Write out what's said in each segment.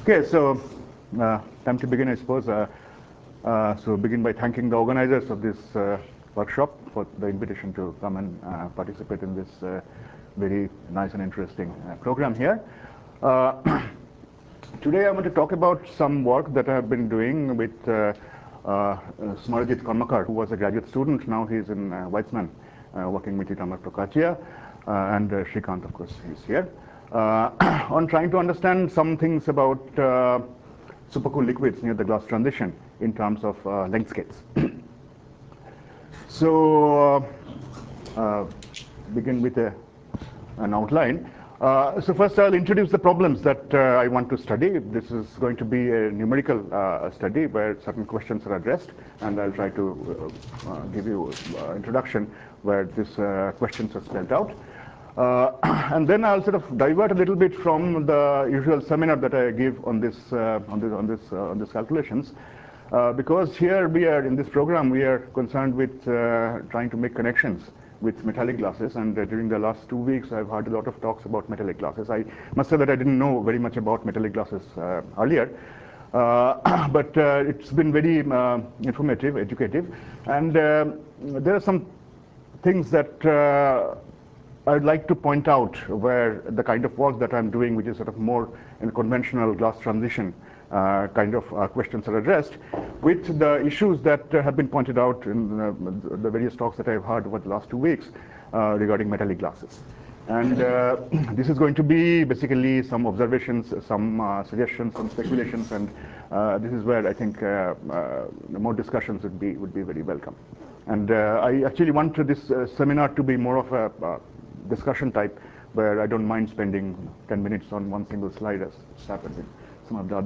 Okay, so time to begin, I suppose. So begin by thanking the organizers of this workshop for the invitation to come and participate in this very nice and interesting program here. Today I want to talk about some work that I have been doing with Smarajit Karmakar, who was a graduate student. Now he's in Weizmann, working with Itamar Prokachia, and Shrikant, of course, is here. On trying to understand some things about supercooled liquids near the glass transition in terms of length scales. So begin with an outline. So first I'll introduce the problems that I want to study. This is going to be a numerical study where certain questions are addressed, and I'll try to give you introduction where these questions are spelled out. And then I'll sort of divert a little bit from the usual seminar that I give on this calculations, because here we are in this program we are concerned with trying to make connections with metallic glasses, and during the last 2 weeks I've heard a lot of talks about metallic glasses. I must say that I didn't know very much about metallic glasses earlier, but it's been very informative, educative, and there are some things that I'd like to point out where the kind of work that I'm doing, which is sort of more in conventional glass transition kind of questions are addressed, with the issues that have been pointed out in the various talks that I've heard over the last 2 weeks regarding metallic glasses. And this is going to be basically some observations, some suggestions, some speculations, and this is where I think more discussions would be very welcome. And I actually want this seminar to be more of a discussion type, where I don't mind spending 10 minutes on one single slide, as happens in some of the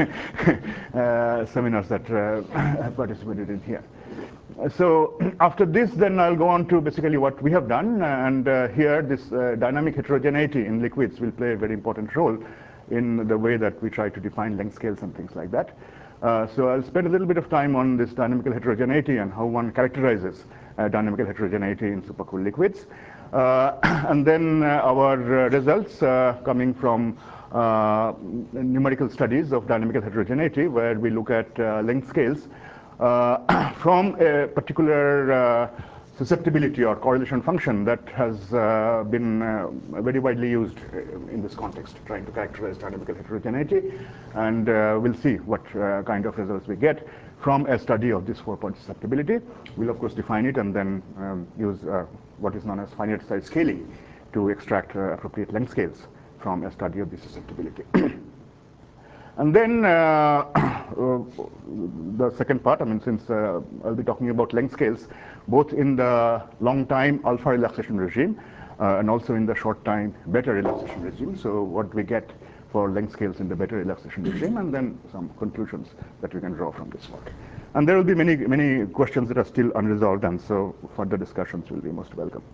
other seminars that I've participated in here. So after this, then I'll go on to basically what we have done, and here this dynamic heterogeneity in liquids will play a very important role in the way that we try to define length scales and things like that. So I'll spend a little bit of time on this dynamical heterogeneity and how one characterizes dynamical heterogeneity in supercooled liquids. And then our results coming from numerical studies of dynamical heterogeneity, where we look at length scales from a particular susceptibility or correlation function that has been very widely used in this context, trying to characterize dynamical heterogeneity. And we'll see what kind of results we get from a study of this 4-point susceptibility. We'll of course define it and then use what is known as finite size scaling to extract appropriate length scales from a study of this susceptibility. And then the second part, I mean, since I'll be talking about length scales both in the long time alpha relaxation regime and also in the short time beta relaxation regime. So what we get for length scales in the beta relaxation regime, and then some conclusions that we can draw from this work. And there will be many questions that are still unresolved, and so further discussions will be most welcome.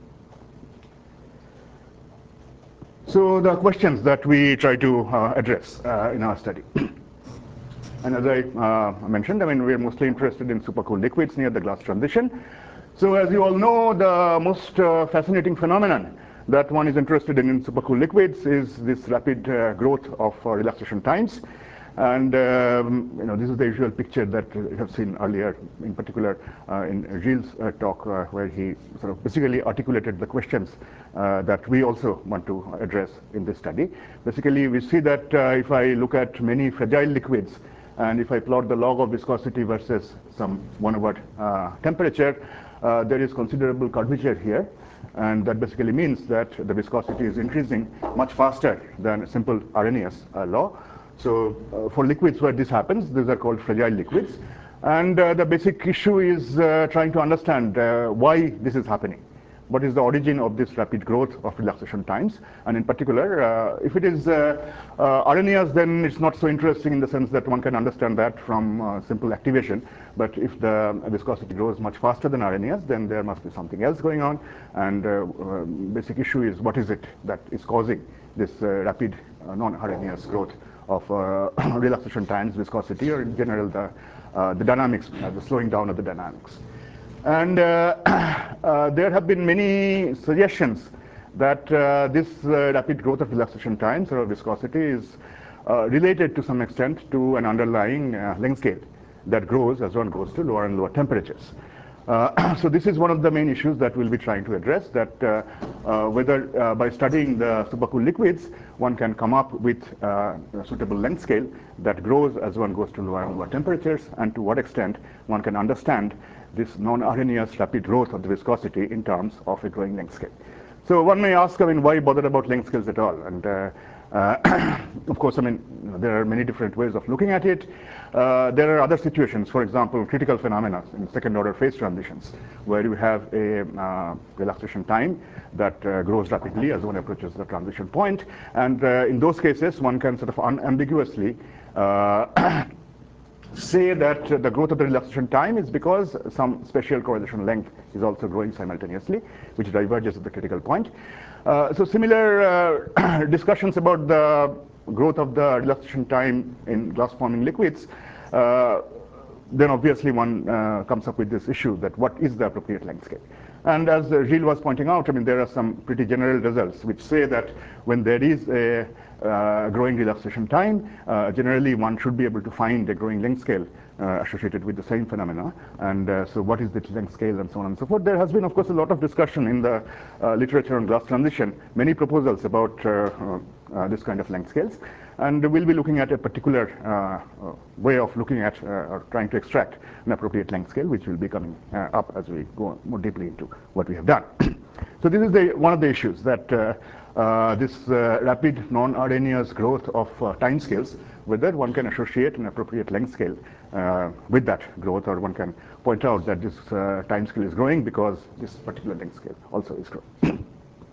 So the questions that we try to address in our study. And as I mentioned, I mean, we're mostly interested in supercooled liquids near the glass transition. So as you all know, the most fascinating phenomenon that one is interested in supercooled liquids is this rapid growth of relaxation times. And you know, this is the usual picture that you have seen earlier, in particular in Gilles' talk, where he sort of basically articulated the questions that we also want to address in this study. Basically, we see that if I look at many fragile liquids, and if I plot the log of viscosity versus some 1/, temperature, there is considerable curvature here. And that basically means that the viscosity is increasing much faster than a simple Arrhenius law. So for liquids where this happens, these are called fragile liquids. And the basic issue is trying to understand why this is happening. What is the origin of this rapid growth of relaxation times? And in particular, if it is Arrhenius, then it's not so interesting in the sense that one can understand that from simple activation. But if the viscosity grows much faster than Arrhenius, then there must be something else going on. And basic issue is what is it that is causing this rapid non-Arrhenius growth of relaxation times, viscosity, or in general the dynamics, the slowing down of the dynamics. And there have been many suggestions that this rapid growth of relaxation times or viscosity is related to some extent to an underlying length scale that grows as one goes to lower and lower temperatures. So this is one of the main issues that we'll be trying to address, that whether by studying the supercooled liquids, one can come up with a suitable length scale that grows as one goes to lower and lower temperatures, and to what extent one can understand this non-Arrhenius rapid growth of the viscosity in terms of a growing length scale. So one may ask, I mean, why bother about length scales at all? And of course, I mean, there are many different ways of looking at it. There are other situations, for example, critical phenomena in second-order phase transitions, where you have a relaxation time that grows rapidly as one approaches the transition point. And in those cases, one can sort of unambiguously say that the growth of the relaxation time is because some spatial correlation length is also growing simultaneously, which diverges at the critical point. So similar discussions about the growth of the relaxation time in glass-forming liquids, then obviously one comes up with this issue that what is the appropriate length scale? And as Gilles was pointing out, I mean, there are some pretty general results which say that when there is a growing relaxation time, generally one should be able to find a growing length scale associated with the same phenomena. And so what is the length scale and so on and so forth. There has been, of course, a lot of discussion in the literature on glass transition, many proposals about this kind of length scales. And we'll be looking at a particular way of looking at or trying to extract an appropriate length scale, which will be coming up as we go more deeply into what we have done. So this is one of the issues, that this rapid non-Arrhenius growth of time scales, whether one can associate an appropriate length scale with that growth, or one can point out that this time scale is growing because this particular length scale also is growing.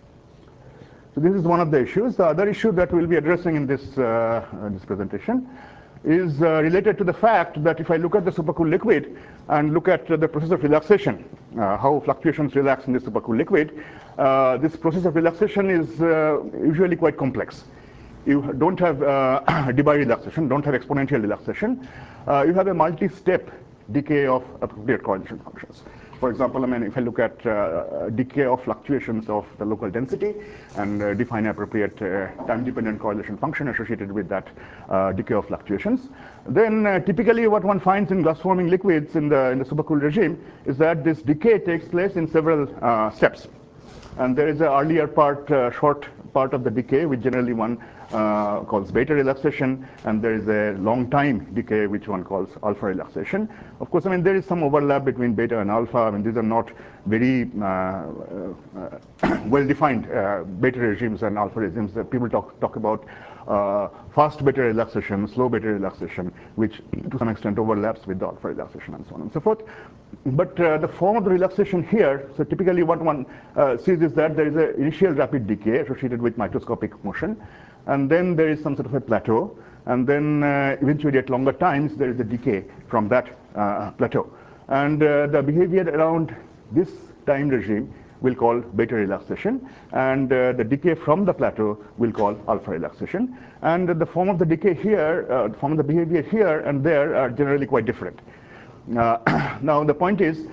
So this is one of the issues. The other issue that we'll be addressing in this presentation is related to the fact that if I look at the supercooled liquid and look at the process of relaxation, how fluctuations relax in the supercooled liquid, this process of relaxation is usually quite complex. You don't have Debye relaxation, don't have exponential relaxation. You have a multi-step decay of appropriate correlation functions. For example, I mean, if I look at decay of fluctuations of the local density and define appropriate time-dependent correlation function associated with that decay of fluctuations, then typically what one finds in glass-forming liquids in the supercooled regime is that this decay takes place in several steps. And there is an earlier part, short part of the decay, which generally one calls beta relaxation, and there is a long time decay, which one calls alpha relaxation. Of course, I mean, there is some overlap between beta and alpha. I mean, these are not very well-defined beta regimes and alpha regimes. People talk about fast beta relaxation, slow beta relaxation, which to some extent overlaps with the alpha relaxation and so on and so forth. But the form of the relaxation here, so typically what one sees is that there is an initial rapid decay associated with microscopic motion, and then there is some sort of a plateau, and then eventually at longer times there is a decay from that plateau. And the behavior around this time regime we'll call beta relaxation, and the decay from the plateau we'll call alpha relaxation. And the form of the decay here, the form of the behavior here and there are generally quite different. Now the point is,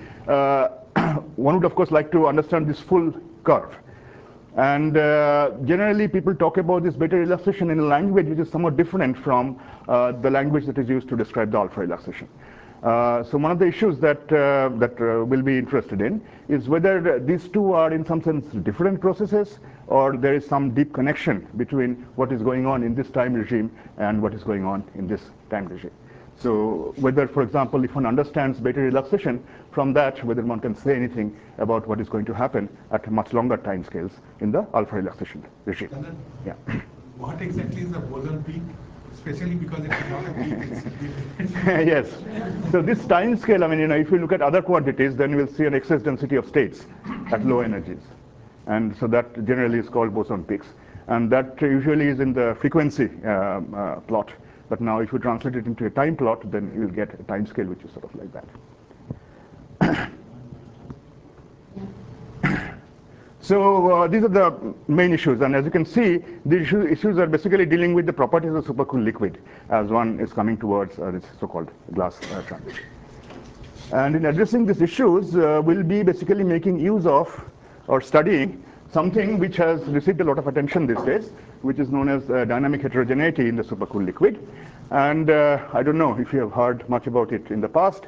one would of course like to understand this full curve. And generally people talk about this beta relaxation in a language which is somewhat different from the language that is used to describe the alpha relaxation. So one of the issues that we'll be interested in is whether these two are in some sense different processes, or there is some deep connection between what is going on in this time regime and what is going on in this time regime. So whether, for example, if one understands beta relaxation, from that whether one can say anything about what is going to happen at much longer time scales in the alpha relaxation regime. Yeah. What exactly is the boson peak? Especially because it's not a peak, it's yes. So this time scale, I mean, if you look at other quantities, then we'll see an excess density of states at low energies. And so that generally is called boson peaks. And that usually is in the frequency plot. But now if you translate it into a time plot, then you'll get a time scale which is sort of like that. So these are the main issues, and as you can see, the issues are basically dealing with the properties of supercooled liquid as one is coming towards this so-called glass transition. And in addressing these issues, we'll be basically making use of or studying something which has received a lot of attention these days, which is known as dynamic heterogeneity in the supercooled liquid. And I don't know if you have heard much about it in the past.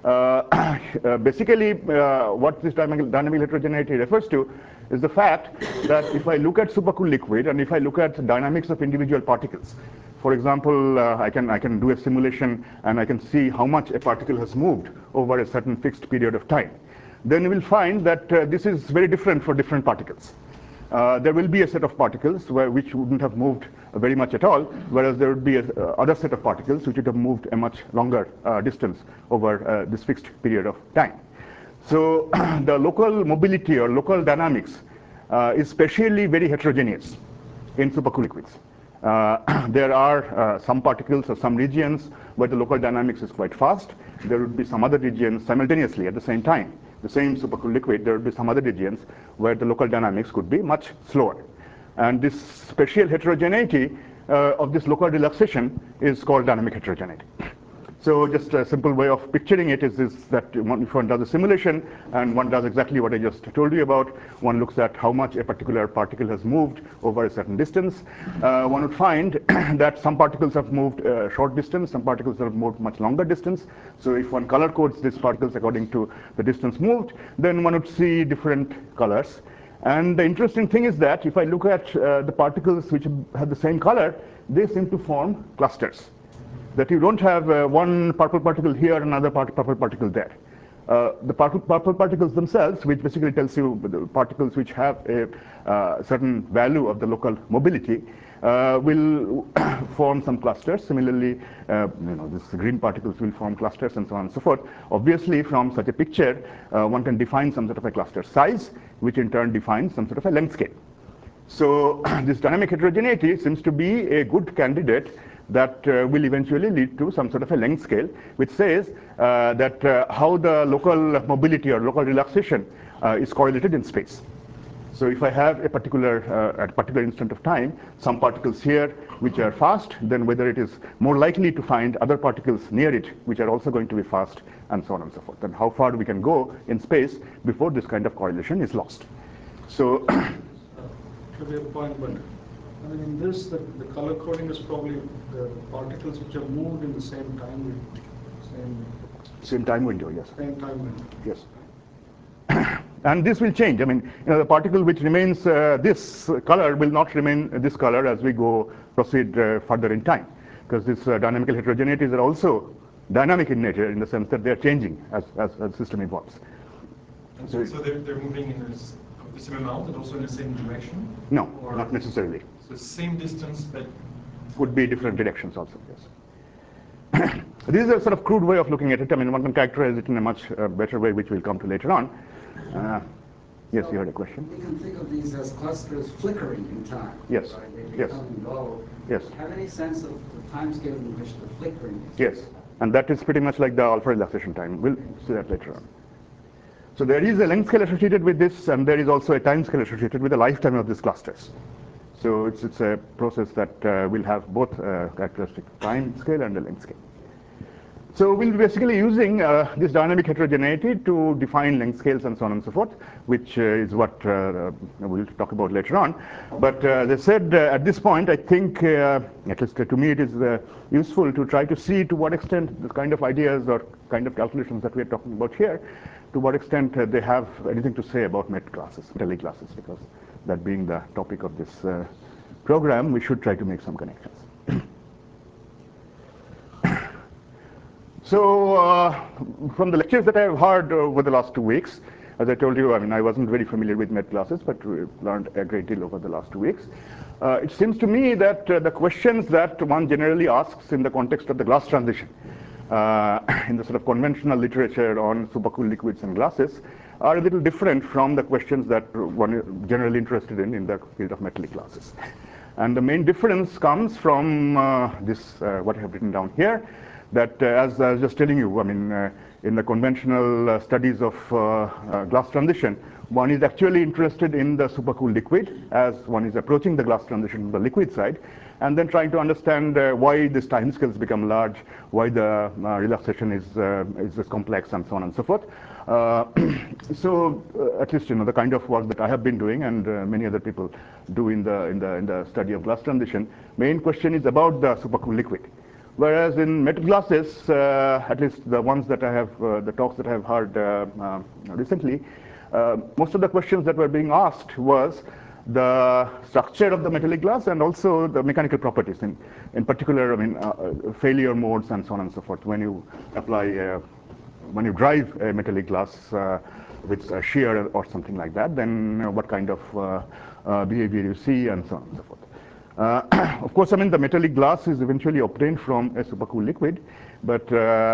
Basically, what this dynamic heterogeneity refers to is the fact that if I look at supercooled liquid and if I look at the dynamics of individual particles, for example, I can do a simulation and I can see how much a particle has moved over a certain fixed period of time. Then you will find that this is very different for different particles. There will be a set of particles which wouldn't have moved very much at all, whereas there would be other set of particles which would have moved a much longer distance over this fixed period of time. So the local mobility or local dynamics is spatially very heterogeneous in supercooled liquids. There are some particles or some regions where the local dynamics is quite fast. There would be some other regions simultaneously at the same time. The same supercooled liquid, there would be some other regions where the local dynamics could be much slower. And this spatial heterogeneity of this local relaxation is called dynamic heterogeneity. So just a simple way of picturing it is that if one does a simulation and one does exactly what I just told you about, one looks at how much a particular particle has moved over a certain distance. One would find that some particles have moved a short distance, some particles have moved much longer distance. So if one color codes these particles according to the distance moved, then one would see different colors. And the interesting thing is that if I look at the particles which have the same color, they seem to form clusters. That you don't have one purple particle here, another purple particle there. The purple particles themselves, which basically tells you the particles which have a certain value of the local mobility, will form some clusters. Similarly, these green particles will form clusters and so on and so forth. Obviously, from such a picture, one can define some sort of a cluster size, which in turn defines some sort of a length scale. So this dynamic heterogeneity seems to be a good candidate that will eventually lead to some sort of a length scale, which says that how the local mobility or local relaxation is correlated in space. So if I have a particular, at a particular instant of time, some particles here which are fast, then whether it is more likely to find other particles near it which are also going to be fast, and so on and so forth. And how far we can go in space before this kind of correlation is lost. So to be a point, but I mean, in this, the color coding is probably the particles which are moved in the same time, same time window, yes. Same time window. Yes. And this will change. I mean, the particle which remains this color will not remain this color as we proceed further in time, because this dynamical heterogeneities are also dynamic in nature in the sense that they are changing as the system evolves. And so they're moving in the same amount and also in the same direction? No, not necessarily. So same distance, but would be different directions also, yes. This is a sort of crude way of looking at it. I mean, one can characterize it in a much better way, which we'll come to later on. Yes, you had a question? We can think of these as clusters flickering in time. Yes. Right? They Yes. come and go. Yes. Have any sense of the time scale in which the flickering is? Yes, and that is pretty much like the alpha relaxation time. We'll see that later on. So there is a length scale associated with this, and there is also a time scale associated with the lifetime of these clusters. So it's a process that will have both characteristic time scale and a length scale. So we'll be basically using this dynamic heterogeneity to define length scales and so on and so forth, which is what we'll talk about later on. But as I said, at this point, I think, at least to me, it is useful to try to see to what extent the kind of ideas or kind of calculations that we're talking about here, to what extent they have anything to say about metallic classes, because that being the topic of this program, we should try to make some connections. So from the lectures that I have heard over the last 2 weeks, as I told you, I mean, I wasn't very familiar with MET classes, but we learned a great deal over the last 2 weeks. It seems to me that the questions that one generally asks in the context of the glass transition, in the sort of conventional literature on supercooled liquids and glasses, are a little different from the questions that one is generally interested in the field of metallic glasses. And the main difference comes from this, what I have written down here, that as I was just telling you, I mean, in the conventional studies of glass transition, one is actually interested in the supercooled liquid as one is approaching the glass transition from the liquid side, and then trying to understand why these timescales become large, why the relaxation is complex, and so on and so forth. So at least the kind of work that I have been doing, and many other people do in the study of glass transition, main question is about the supercooled liquid. Whereas in metal glasses, at least the ones that I have, the talks that I have heard recently, most of the questions that were being asked was the structure of the metallic glass and also the mechanical properties. In particular, I mean, failure modes and so on and so forth. When you apply, when you drive a metallic glass with a shear or something like that, then what kind of behavior you see and so on and so forth. Of course, I mean, the metallic glass is eventually obtained from a supercooled liquid, but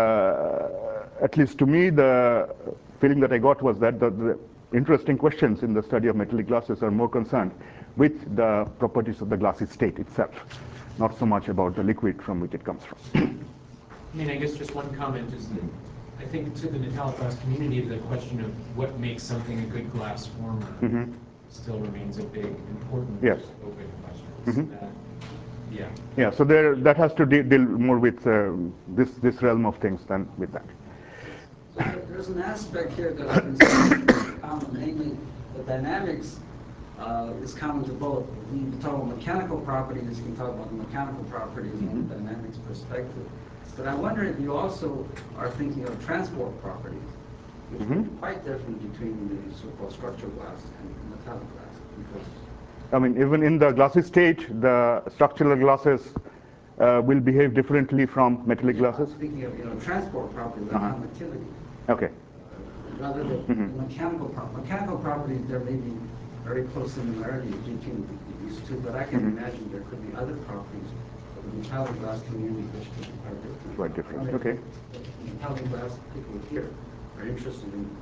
at least to me, the feeling that I got was that the interesting questions in the study of metallic glasses are more concerned with the properties of the glassy state itself, not so much about the liquid from which it comes from. I mean, I guess just one comment is that I think to the metallic glass community, the question of what makes something a good glass former still remains a big, important, open question. Yeah. Yeah. So that has to deal more with this realm of things than with that. So there's an aspect here that I can see common, namely the dynamics is common to both. When you talk about mechanical properties, you can talk about the mechanical properties from the dynamics perspective. But I wonder if you also are thinking of transport properties, which are quite different between the so-called structural glass and metallic glass. Because I mean, even in the glassy state, the structural glasses will behave differently from metallic glasses. Speaking of transport properties, like conductivity. Okay. Rather than mechanical properties, there may be very close similarities between these two, but I can imagine there could be other properties of the metallic glass community which could be quite different. Quite different. Okay. Metallic glass people here are interested in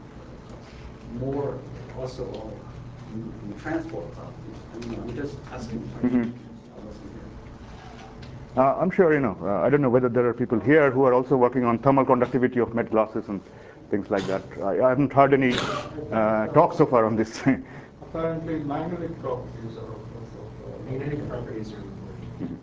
more also in transport properties. I mean, I'm just asking questions. I wasn't here. I'm sure, I don't know whether there are people here who are also working on thermal conductivity of met glasses and things like that. I haven't heard any talk so far on this. Apparently, magnetic properties are also Magnetic properties are important.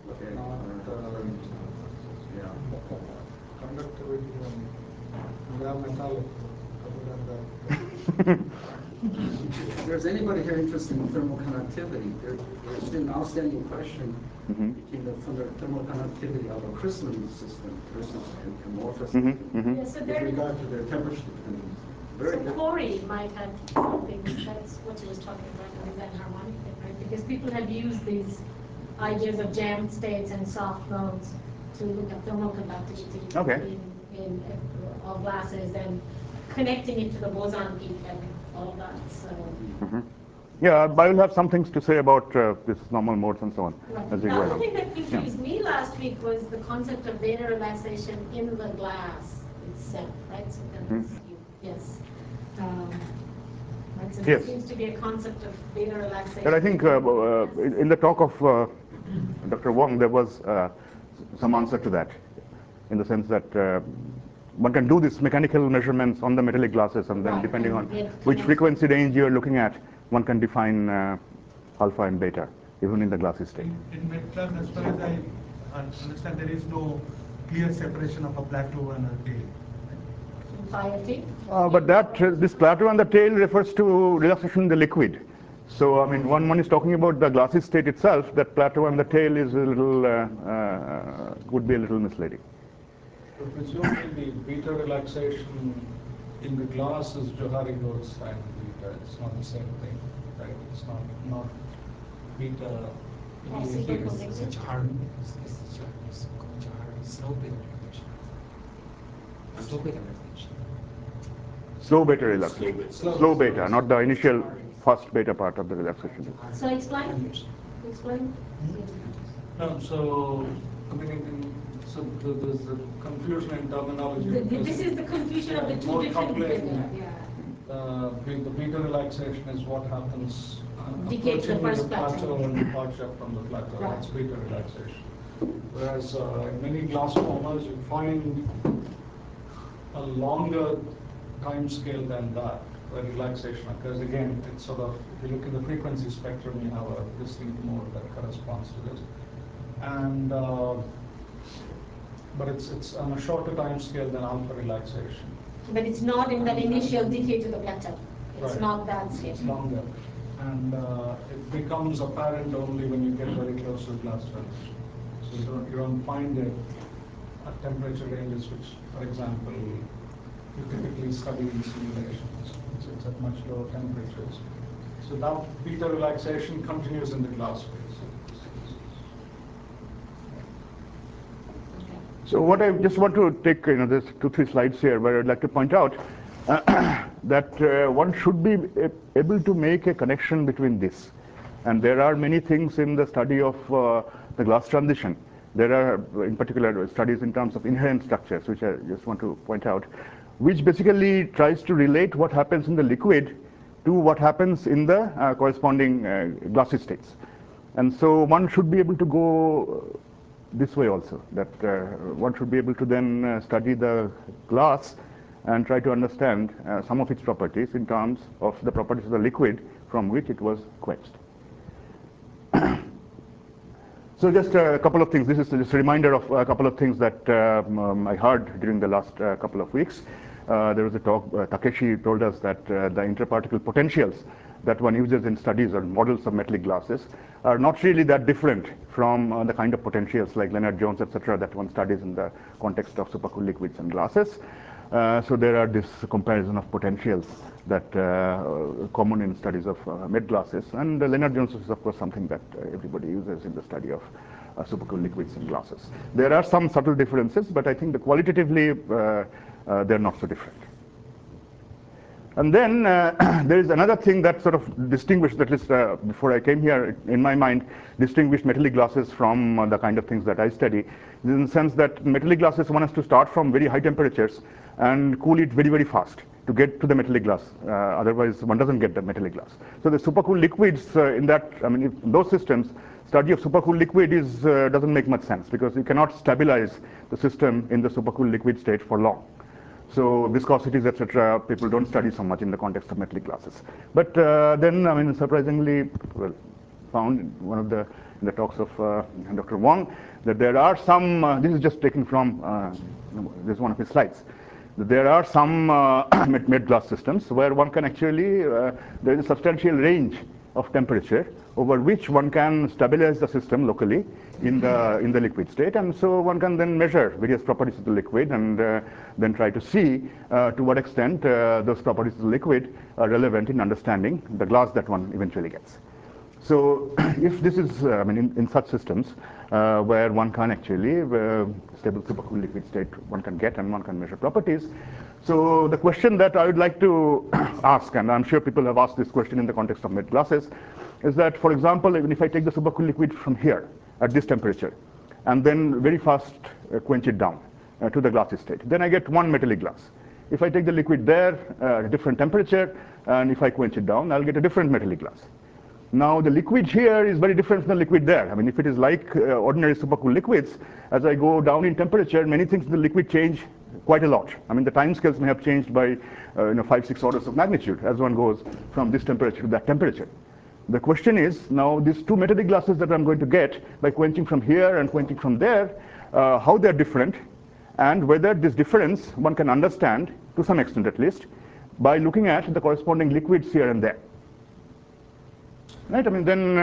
conductivity and metallic. Other than that. If there's anybody here interested in thermal conductivity, there's an outstanding question between the thermal conductivity of a crystalline system versus an amorphous system Yeah, so with there, regard to their temperature dependence. Very so different. Corey might have something, that's what he was talking about, with that harmonic thing, right? Because people have used these ideas of jammed states and soft modes to look at thermal conductivity in all glasses and connecting it to the boson peak and all of that. So. Yeah, I will have some things to say about this normal modes and so on as we The go other along. thing that confused me last week was the concept of beta relaxation in the glass itself, right? So that's, yes. Right, so there seems to be a concept of beta relaxation. But I think in the talk of Dr. Wong, there was some answer to that, in the sense that one can do these mechanical measurements on the metallic glasses, and then depending on which frequency range you're looking at, one can define alpha and beta, even in the glassy state. In MATLAB, as far as I understand, there is no clear separation of a plateau and a tail. But this plateau and the tail refers to relaxation in the liquid. So, I mean, one is talking about the glassy state itself. That plateau and the tail is a little, would be a little misleading. So presumably the beta relaxation in the glass is Johari-Rhodes time beta. It's not the same thing, right? It's not beta. It's such hard. Slow beta relaxation. Slow beta, not the initial fast beta part of the relaxation. So explain. No, so I mean, so there's a confusion in terminology. This is the confusion of the two different beta. The beta relaxation is what happens Decay to the approaching first plateau and departure from the plateau. Right. That's beta relaxation. Whereas in many glass formers, you find a longer time scale than that, where relaxation occurs. Again, it's sort of, if you look at the frequency spectrum, you have a distinct mode that corresponds to this. And but it's on a shorter time scale than alpha relaxation. But it's not in that initial decay to the plateau. It's Right. not that stage. It's longer. And it becomes apparent only when you get very close to glass transition. So you don't find it at temperature ranges which, for example, you typically study in simulations. It's at much lower temperatures. So that beta relaxation continues in the glass phase. So what I just want to take, there's 2-3 slides here where I'd like to point out that one should be able to make a connection between this. And there are many things in the study of the glass transition. There are, in particular, studies in terms of inherent structures, which I just want to point out, which basically tries to relate what happens in the liquid to what happens in the corresponding glassy states. And so one should be able to go this way also, that one should be able to then study the glass and try to understand some of its properties in terms of the properties of the liquid from which it was quenched. So just a couple of things. This is just a reminder of a couple of things that I heard during the last couple of weeks. There was a talk, Takeshi told us that the interparticle potentials that one uses in studies or models of metallic glasses are not really that different from the kind of potentials like Lennard-Jones, etc., that one studies in the context of supercooled liquids and glasses. So there are this comparison of potentials that common in studies of met glasses, and Lennard-Jones is of course something that everybody uses in the study of supercooled liquids and glasses. There are some subtle differences, but I think that qualitatively they're not so different. And then there is another thing that sort of distinguished, at least before I came here, in my mind, distinguished metallic glasses from the kind of things that I study, in the sense that metallic glasses, one has to start from very high temperatures and cool it very, very fast to get to the metallic glass. Otherwise, one doesn't get the metallic glass. So the supercooled liquids in that, I mean, in those systems, study of supercooled liquid is doesn't make much sense because you cannot stabilize the system in the supercooled liquid state for long. So viscosities, etc., people don't study so much in the context of metallic glasses. But then, I mean, surprisingly, well, found in one of the talks of Dr. Wang that there are some. This is just taken from this is one of his slides. That there are some met glass systems where one can actually there is a substantial range of temperature over which one can stabilize the system locally in the liquid state, and so one can then measure various properties of the liquid and then try to see to what extent those properties of the liquid are relevant in understanding the glass that one eventually gets. So if this is, I mean, in such systems where one can actually stable supercooled liquid state one can get and one can measure properties. So the question that I would like to ask, and I'm sure people have asked this question in the context of met glasses, is that, for example, even if I take the supercooled liquid from here at this temperature and then very fast quench it down to the glassy state, then I get one metallic glass. If I take the liquid there at a different temperature and if I quench it down, I'll get a different metallic glass. Now the liquid here is very different from the liquid there. I mean, if it is like ordinary supercooled liquids, as I go down in temperature, many things in the liquid change quite a lot. I mean, the time scales may have changed by 5-6 orders of magnitude as one goes from this temperature to that temperature. The question is, now these two metallic glasses that I'm going to get by quenching from here and quenching from there, how they're different, and whether this difference one can understand, to some extent at least, by looking at the corresponding liquids here and there. Right? I mean, then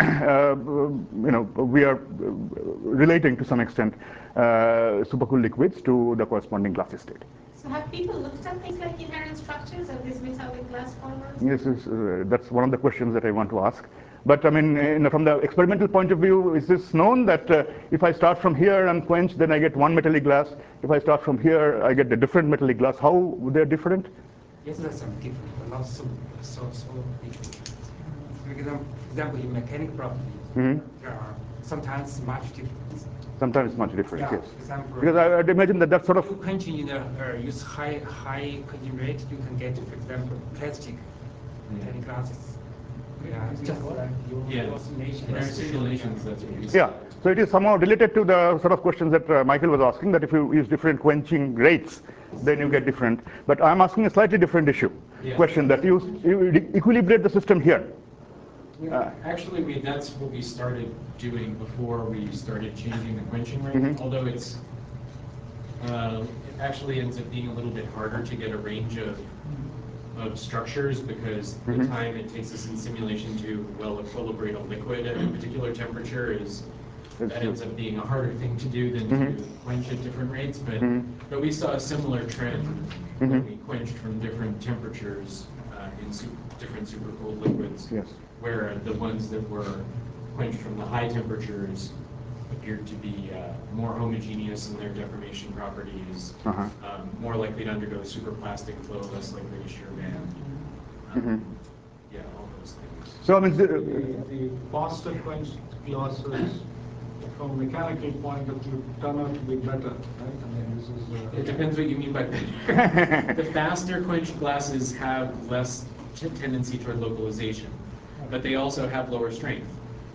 we are relating to some extent supercooled liquids to the corresponding glassy state. So have people looked at things like inherent structures of these metallic glass formers? Yes, that's one of the questions that I want to ask. But I mean, from the experimental point of view, is this known that if I start from here and quench, then I get one metallic glass. If I start from here, I get a different metallic glass. How they're different? Yes, there's some different, but not so different. For example, in mechanical properties, there are sometimes much difference. Sometimes much different, yeah, yes. Example, because I'd imagine that that's sort of... You quenching use high quenching rate, you can get, for example, plastic mechanical glasses. Yeah, it's just in our simulations, that's what we see. Yeah, so it is somehow related to the sort of questions that Michael was asking, that if you use different quenching rates, then you get different. But I'm asking a slightly different issue. Question that you equilibrate the system here. Actually, that's what we started doing before we started changing the quenching rate, although it actually ends up being a little bit harder to get a range of structures because the time it takes us in simulation to equilibrate a liquid at a particular temperature that ends up being a harder thing to do than to quench at different rates. But we saw a similar trend when we quenched from different temperatures in different supercooled liquids, where the ones that were quenched from the high temperatures appeared to be more homogeneous in their deformation properties, more likely to undergo superplastic flow, less likely to shear band. Yeah, all those things. So I mean, the faster quenched glasses, from a mechanical point of view, turn out to be better, right? I mean, this is. It depends what you mean by better. The faster quenched glasses have less tendency toward localization, but they also have lower strength.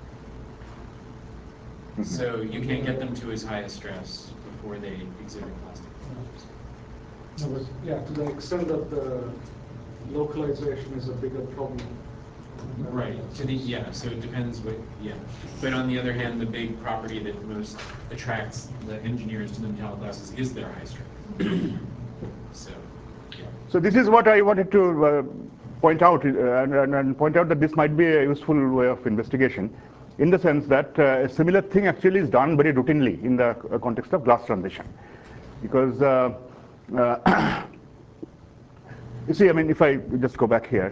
So you can't get them to as high a stress before they exhibit plastic flows. Yeah, to the extent that the localization is a bigger problem. Right. So it depends what. But on the other hand, the big property that most attracts the engineers to the metallic glasses is their high strength. So this is what I wanted to point out, and point out that this might be a useful way of investigation, in the sense that a similar thing actually is done very routinely in the context of glass transition. Because, you see, I mean, if I just go back here,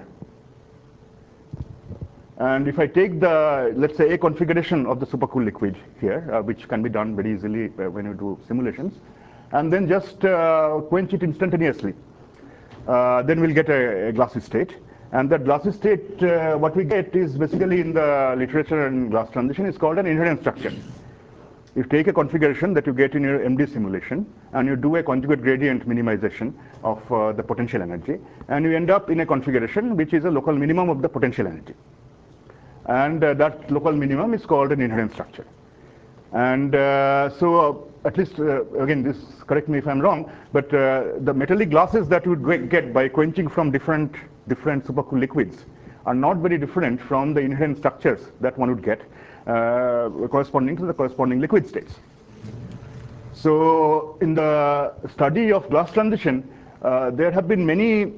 and if I take the, let's say, a configuration of the supercooled liquid here, which can be done very easily when you do simulations, and then just quench it instantaneously, then we'll get a glassy state. And that glassy state, what we get is basically in the literature and glass transition is called an inherent structure. You take a configuration that you get in your MD simulation, and you do a conjugate gradient minimization of the potential energy, and you end up in a configuration which is a local minimum of the potential energy. And that local minimum is called an inherent structure. And so at least, again, this, correct me if I'm wrong, but the metallic glasses that you would get by quenching from different supercooled liquids are not very different from the inherent structures that one would get corresponding to the corresponding liquid states. So in the study of glass transition, there have been many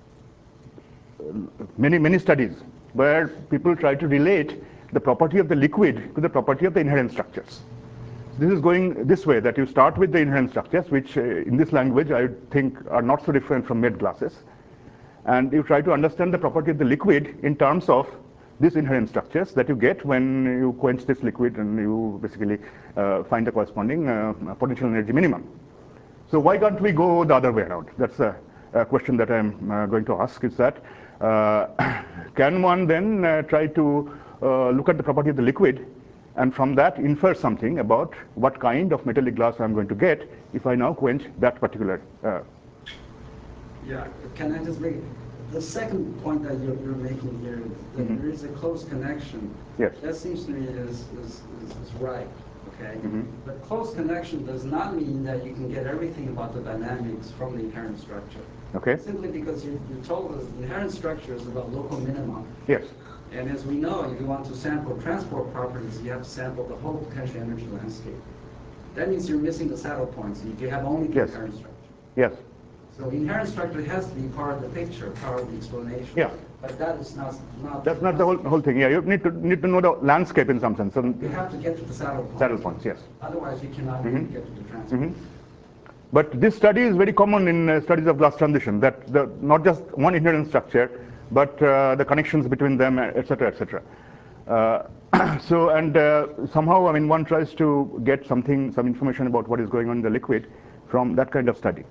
studies where people try to relate the property of the liquid to the property of the inherent structures. This is going this way, that you start with the inherent structures, which in this language I think are not so different from MED glasses. And you try to understand the property of the liquid in terms of these inherent structures that you get when you quench this liquid and you basically find the corresponding potential energy minimum. So why can't we go the other way around? That's a question that I'm going to ask, is that can one then try to look at the property of the liquid and from that infer something about what kind of metallic glass I'm going to get if I now quench that particular. Yeah, can I just make the second point that you're making here, that there is a close connection. Yes. That seems to me is right, okay? But close connection does not mean that you can get everything about the dynamics from the inherent structure. Okay. Simply because you told us the inherent structure is about local minimum. Yes. And as we know, if you want to sample transport properties, you have to sample the whole potential energy landscape. That means you're missing the saddle points if you have only the inherent structure. Yes. So the inherent structure has to be part of the picture, part of the explanation. Yeah. But that is not. That's not the whole thing. Yeah, you need to know the landscape in some sense. So you have to get to the saddle points. Saddle points, yes. Otherwise, you cannot really get to the transport. But this study is very common in studies of glass transition, that not just one inherent structure, but the connections between them, etc., etc. So, and somehow, I mean, one tries to get some information about what is going on in the liquid from that kind of study.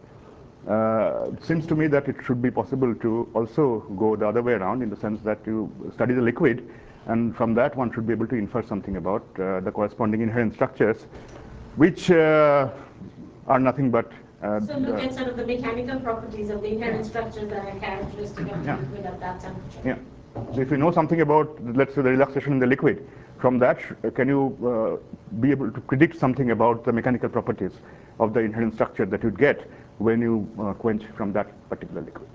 It seems to me that it should be possible to also go the other way around, in the sense that you study the liquid, and from that one should be able to infer something about the corresponding inherent structures, which are nothing but so look at sort of the mechanical properties of the inherent structures that are characteristic of the liquid at that temperature. Yeah. So if you know something about, let's say, the relaxation in the liquid, from that, can you be able to predict something about the mechanical properties of the inherent structure that you'd get when you quench from that particular liquid?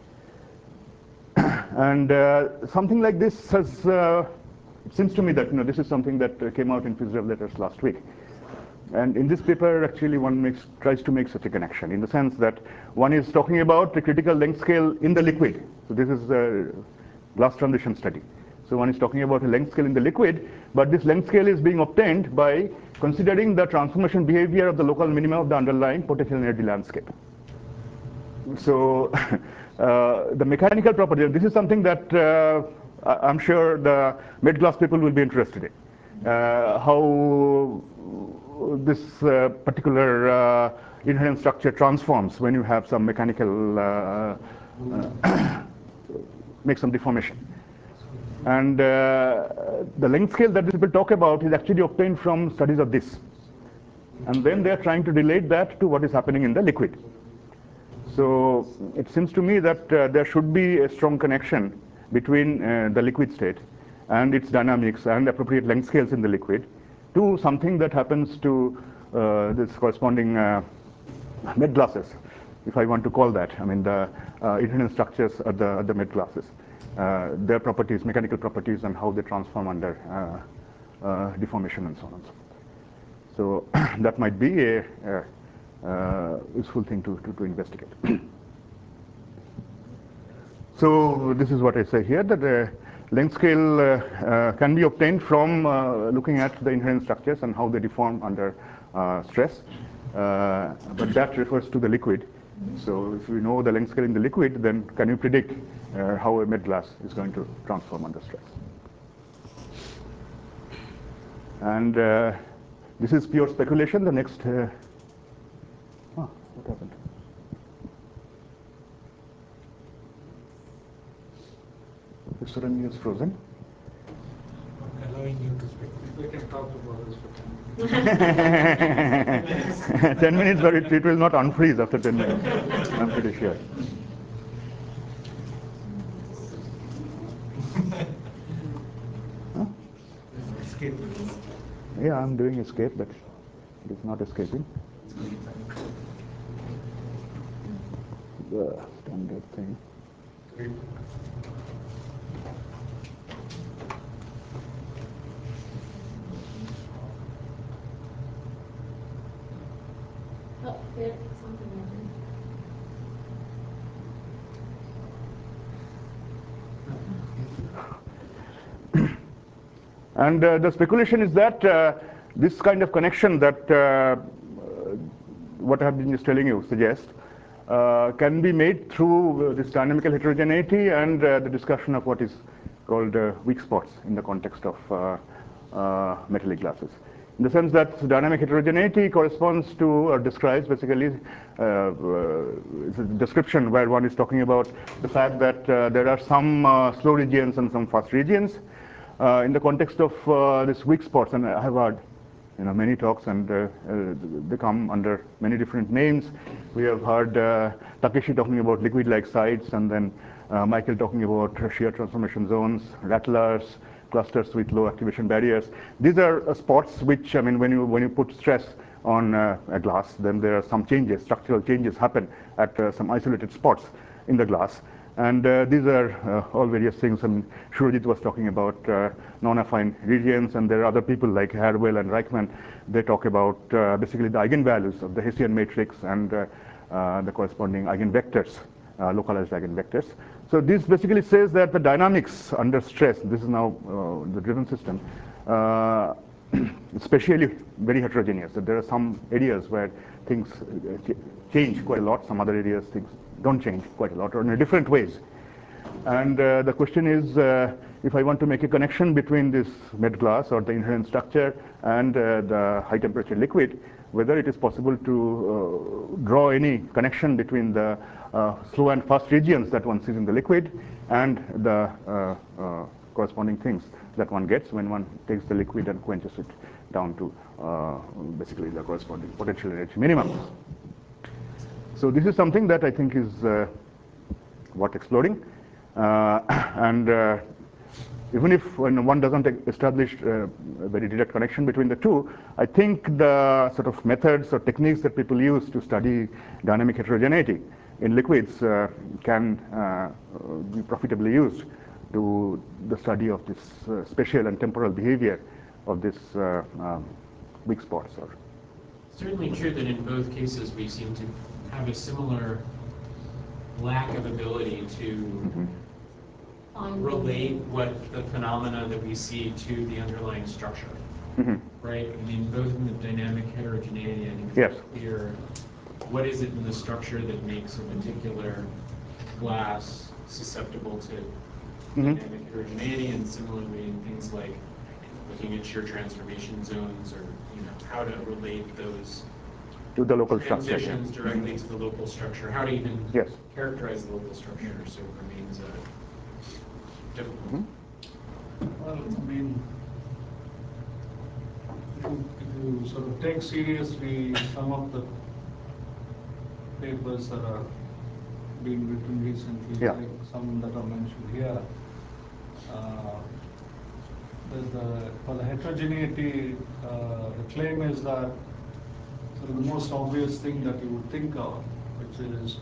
And something like this has, it seems to me that this is something that came out in PhysRev Letters last week. And in this paper, actually, one tries to make such a connection in the sense that one is talking about the critical length scale in the liquid. So this is a glass transition study. So one is talking about a length scale in the liquid, but this length scale is being obtained by considering the transformation behavior of the local minima of the underlying potential energy landscape. So the mechanical property, this is something that I'm sure the med glass people will be interested in. How this particular inherent structure transforms when you have some mechanical, make some deformation. And the length scale that these people talk about is actually obtained from studies of this. And then they're trying to relate that to what is happening in the liquid. So it seems to me that there should be a strong connection between the liquid state and its dynamics and appropriate length scales in the liquid to something that happens to this corresponding med glasses, if I want to call that. I mean, the inherent structures of the med glasses, their properties, mechanical properties, and how they transform under deformation and so on and so forth. So that might be a useful thing to investigate. So this is what I say here, that the length scale can be obtained from looking at the inherent structures and how they deform under stress. But that refers to the liquid. So if you know the length scale in the liquid, then can you predict how a med glass is going to transform under stress? And this is pure speculation. The next, what happened? The Surani is frozen. Allowing you to speak. We can talk about this for 10 minutes. 10 minutes, but it will not unfreeze after 10 minutes. I'm pretty sure. Huh? Escape. Yeah, I'm doing escape, but it is not escaping. The standard thing. Oh, there, something happened. And the speculation is that this kind of connection that what I have been just telling you suggests can be made through this dynamical heterogeneity and the discussion of what is called weak spots in the context of metallic glasses. In the sense that dynamic heterogeneity corresponds to or describes basically it's a description where one is talking about the fact that there are some slow regions and some fast regions. In the context of this weak spots, and I have heard many talks, and they come under many different names. We have heard Takeshi talking about liquid-like sites, and then Michael talking about shear transformation zones, rattlers, clusters with low activation barriers. These are spots which, I mean, when you put stress on a glass, then there are some changes, structural changes happen at some isolated spots in the glass. And these are all various things. And Surajit was talking about non-affine regions, and there are other people like Harwell and Reichman. They talk about basically the eigenvalues of the Hessian matrix and the corresponding eigenvectors, localized eigenvectors. So this basically says that the dynamics under stress, this is now the driven system, especially very heterogeneous. So there are some areas where things change quite a lot, some other areas things don't change quite a lot, or in different ways. And the question is, if I want to make a connection between this med glass or the inherent structure and the high temperature liquid, whether it is possible to draw any connection between the slow and fast regions that one sees in the liquid and the corresponding things that one gets when one takes the liquid and quenches it down to basically the corresponding potential energy minimum. So this is something that I think is worth exploring. And even if when one doesn't establish a very direct connection between the two, I think the sort of methods or techniques that people use to study dynamic heterogeneity in liquids can be profitably used to the study of this spatial and temporal behavior of this weak spots. Or certainly true that in both cases we seem to have a similar lack of ability to relate what the phenomena that we see to the underlying structure. Right? I mean, both in the dynamic heterogeneity, I think it's clear what is it in the structure that makes a particular glass susceptible to dynamic heterogeneity, and similarly in things like looking at shear transformation zones, or how to relate those to the local transitions structure directly to the local structure, how to even characterize the local structure, so it remains difficult. Well, I mean, if you sort of take seriously some of the papers that are being written recently, like some that are mentioned here, for the heterogeneity, the claim is that sort of the most obvious thing that you would think of, which is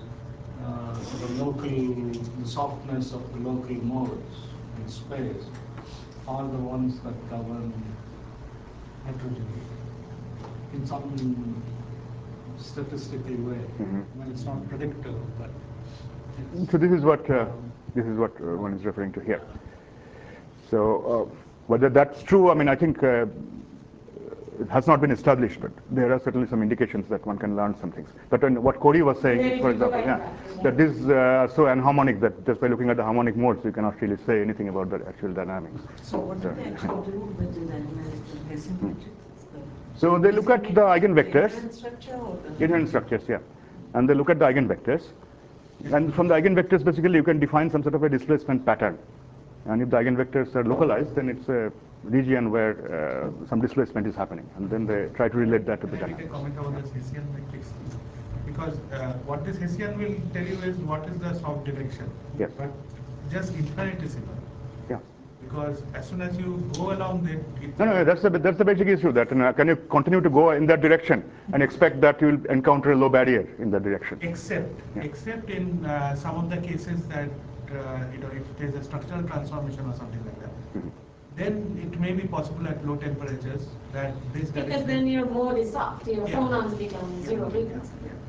the softness of the local modes in space, are the ones that govern heterogeneity in some statistical way. I mean, it's not predictive, but so this is what one is referring to here. So whether that's true, I mean, I think it has not been established, but there are certainly some indications that one can learn some things. But what Cody was saying, for example, that this is so anharmonic that just by looking at the harmonic modes, you cannot really say anything about the actual dynamics. So what do they actually do with the dynamic Hessian matrix? So they look at the eigenvectors. Inherent structures, yeah. And they look at the eigenvectors. And from the eigenvectors, basically, you can define some sort of a displacement pattern. And if the eigenvectors are localized, then it's a region where some displacement is happening. And then they try to relate that to the dynamics. Can I make a comment on this Hessian matrix? Because what this Hessian will tell you is what is the soft direction. Yes. But just infinitesimal. Yeah. Because as soon as you go along that, no, that's the basic issue. That can you continue to go in that direction and expect that you will encounter a low barrier in that direction? Except in some of the cases that if there's a structural transformation or something like that, then it may be possible at low temperatures that this direction. Because then your mode is soft, your phonons become zero frequency.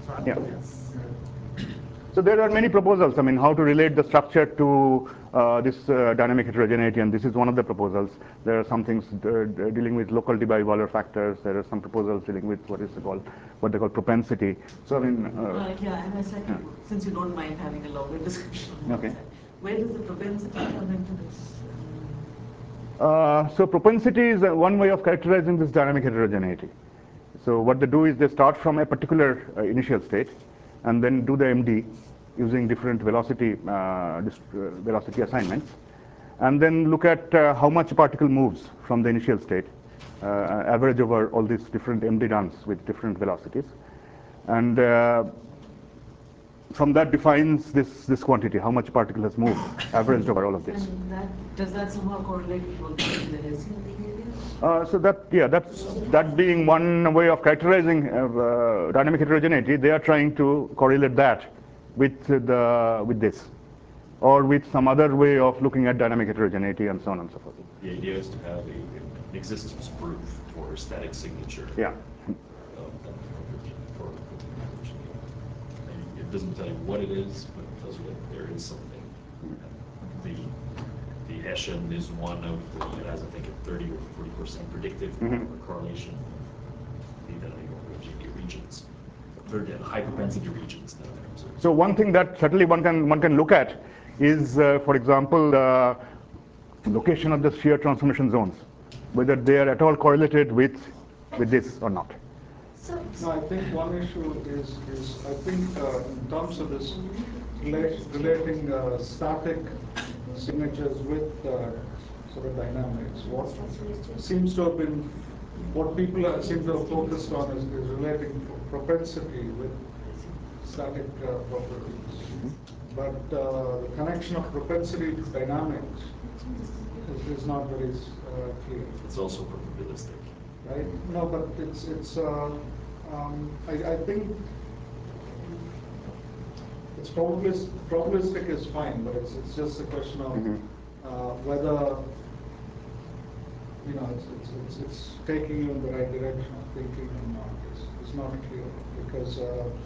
So there are many proposals. I mean, how to relate the structure to this dynamic heterogeneity, and this is one of the proposals. There are some things dealing with local Debye-Waller factors. There are some proposals dealing with what they call propensity. So I mean, and I said, since you don't mind having a longer discussion, where does the propensity come into this? So propensity is one way of characterizing this dynamic heterogeneity. So what they do is they start from a particular initial state, and then do the MD using different velocity assignments, and then look at how much a particle moves from the initial state, average over all these different MD runs with different velocities, and from that defines this quantity, how much a particle has moved, averaged over all of this. And does that somehow correlate with the Hessian behavior? So that being one way of characterizing dynamic heterogeneity, they are trying to correlate that with this, or with some other way of looking at dynamic heterogeneity, and so on and so forth. The idea is to have an existence proof for static signature. Yeah. It doesn't tell you what it is, but it tells you that there is something. The Hessian is one of it has, I think, a 30 or 40% predictive correlation of the dynamic heterogeneity regions. High propensity regions that are observed. So one thing that certainly one can look at is, for example, the location of the shear transformation zones, whether they are at all correlated with this or not. No, I think one issue is I think in terms of this relating static signatures with sort of dynamics, what seems to have been, what people seem to have focused on is relating propensity with static properties. but the connection of propensity to dynamics is not very clear. It's also probabilistic. Right? No, but I think it's probabilistic is fine, but it's just a question of whether it's taking you in the right direction of thinking or not. It's not clear because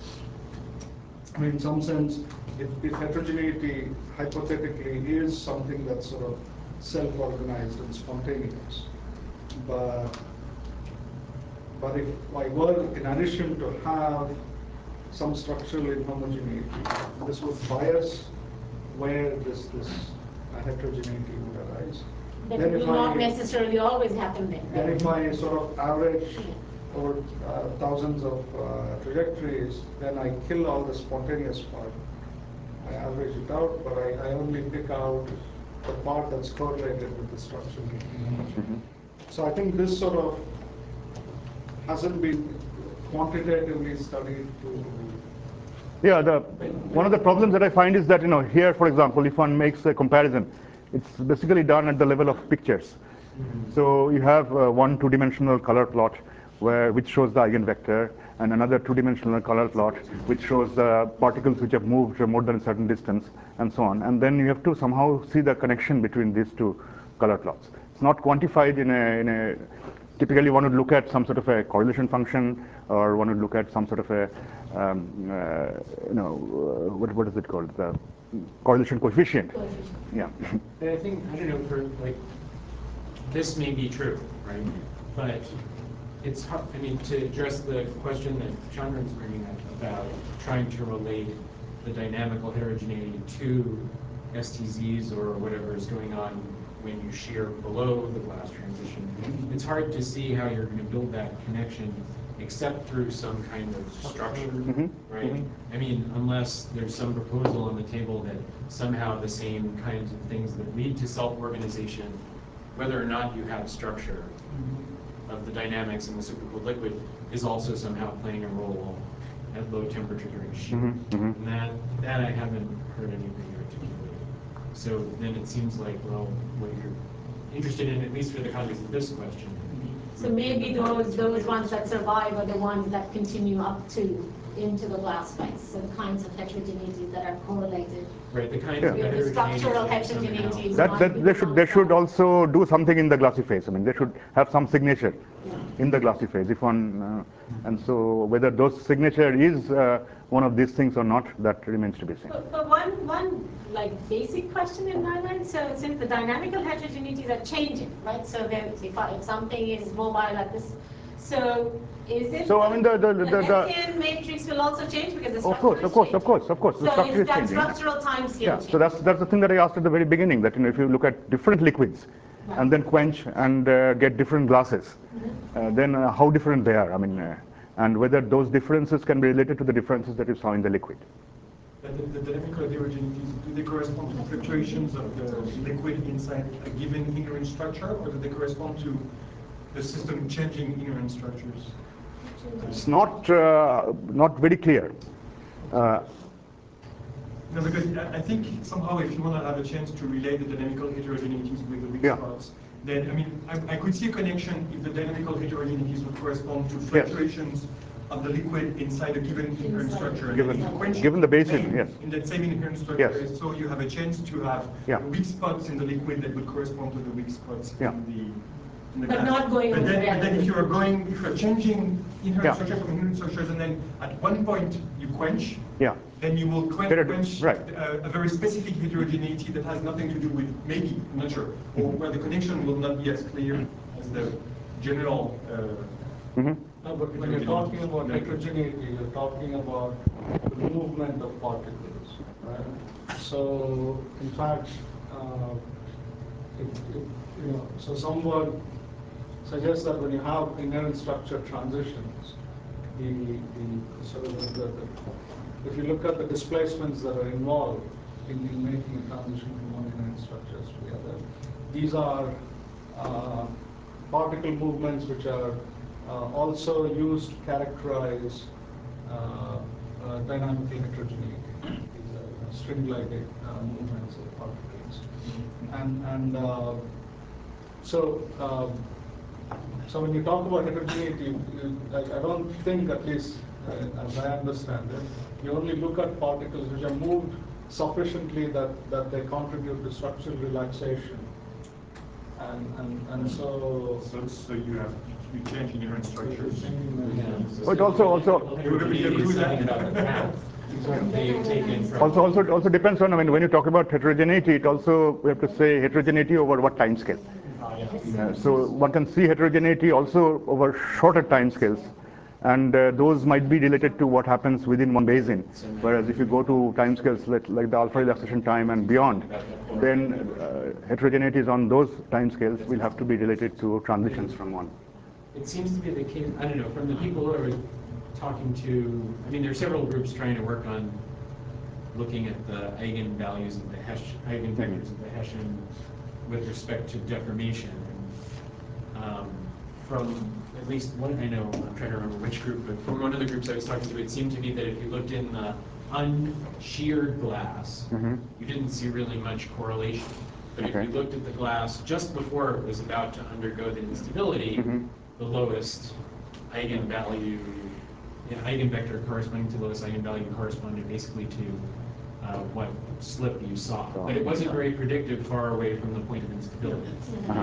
in some sense, if heterogeneity hypothetically is something that's sort of self-organized and spontaneous, but if I were, in addition to have some structural inhomogeneity, this would bias where this heterogeneity would arise. That will not necessarily always happen then. Then if I sort of average over thousands of trajectories, then I kill all the spontaneous part. I average it out, but I only pick out the part that's correlated with the structural inhomogeneity. So I think this sort of hasn't been quantitatively studied to... Yeah, one of the problems that I find is that, here, for example, if one makes a comparison, it's basically done at the level of pictures. So you have one two-dimensional color plot which shows the eigenvector, and another two-dimensional color plot which shows the particles which have moved more than a certain distance, and so on. And then you have to somehow see the connection between these two color plots. It's not quantified in a typically one would look at some sort of a correlation function, or one would look at some sort of a, what is it called? The correlation coefficient. Yeah. I think, I don't know, for this may be true, right? But it's hard, to address the question that Chandran's bringing up about trying to relate the dynamical heterogeneity to STZs or whatever is going on when you shear below the glass transition. It's hard to see how you're going to build that connection except through some kind of structure, right? Unless there's some proposal on the table that somehow the same kinds of things that lead to self-organization, whether or not you have structure of the dynamics in the supercooled liquid, is also somehow playing a role at low temperature during shear. And that I haven't heard anything articulated. So then it seems like, well, what you're interested in, at least for the context of this question. So maybe those ones that survive are the ones that continue up to into the glass space. So the kinds of heterogeneities that are correlated. Right, the kinds of heterogeneities. Structural heterogeneities. They should also do something in the glassy phase. They should have some signature in the glassy phase. If one, and so whether those signature is one of these things or not, that remains to be seen. But one basic question in my mind. So since the dynamical heterogeneities are changing, right? So if something is mobile like this, so is it? So the Hessian matrix will also change because the structure is changing. Of course. The structure is changing. Structural time scale change. So that's the thing that I asked at the very beginning. That if you look at different liquids, and then quench and get different glasses, then how different they are. And whether those differences can be related to the differences that you saw in the liquid. The dynamical heterogeneities, do they correspond to fluctuations of the liquid inside a given inherent structure, or do they correspond to the system changing inherent structures? It's not very clear. No, because I think somehow if you want to have a chance to relate the dynamical heterogeneities with the weak spots, then I could see a connection if the dynamical heterogeneities would correspond to fluctuations of the liquid inside a given inherent structure. Given the basin, yes. In that same inherent structure, so you have a chance to have weak spots in the liquid that would correspond to the weak spots in the but not going but then if you're changing inherent structure from inherent structures, and then at one point you quench, then you will quench a very specific heterogeneity that has nothing to do with, maybe, I'm not sure, or where the connection will not be as clear as the general. No, but when you're talking about heterogeneity, you're talking about the movement of particles, right? So, in fact, so someone suggests that when you have inherent structure transitions, if you look at the displacements that are involved in making a transition from one inherent structure to the other, these are particle movements which are also used to characterize dynamical heterogeneity. string-like movements of particles. So when you talk about heterogeneity, I don't think, at least as I understand it, you only look at particles which are moved sufficiently that they contribute to structural relaxation. And so you change inherent structures. It also depends on, I mean, when you talk about heterogeneity, it also, we have to say heterogeneity over what time scale. So one can see heterogeneity also over shorter time scales, and those might be related to what happens within one basin. Whereas if you go to time scales like the alpha relaxation time and beyond, then heterogeneities on those time scales will have to be related to transitions from one. It seems to be the case, I don't know, from the people who are talking to, I mean, there are several groups trying to work on looking at the eigenvalues of the eigenvectors of the Hessian with respect to deformation. From at least one, I know, I'm trying to remember which group, but from one of the groups I was talking to, it seemed to me that if you looked in the unsheared glass, you didn't see really much correlation. But if you looked at the glass just before it was about to undergo the instability, the lowest eigenvalue, eigenvector corresponding to lowest eigenvalue corresponded basically to what slip you saw. But it wasn't very predictive far away from the point of instability.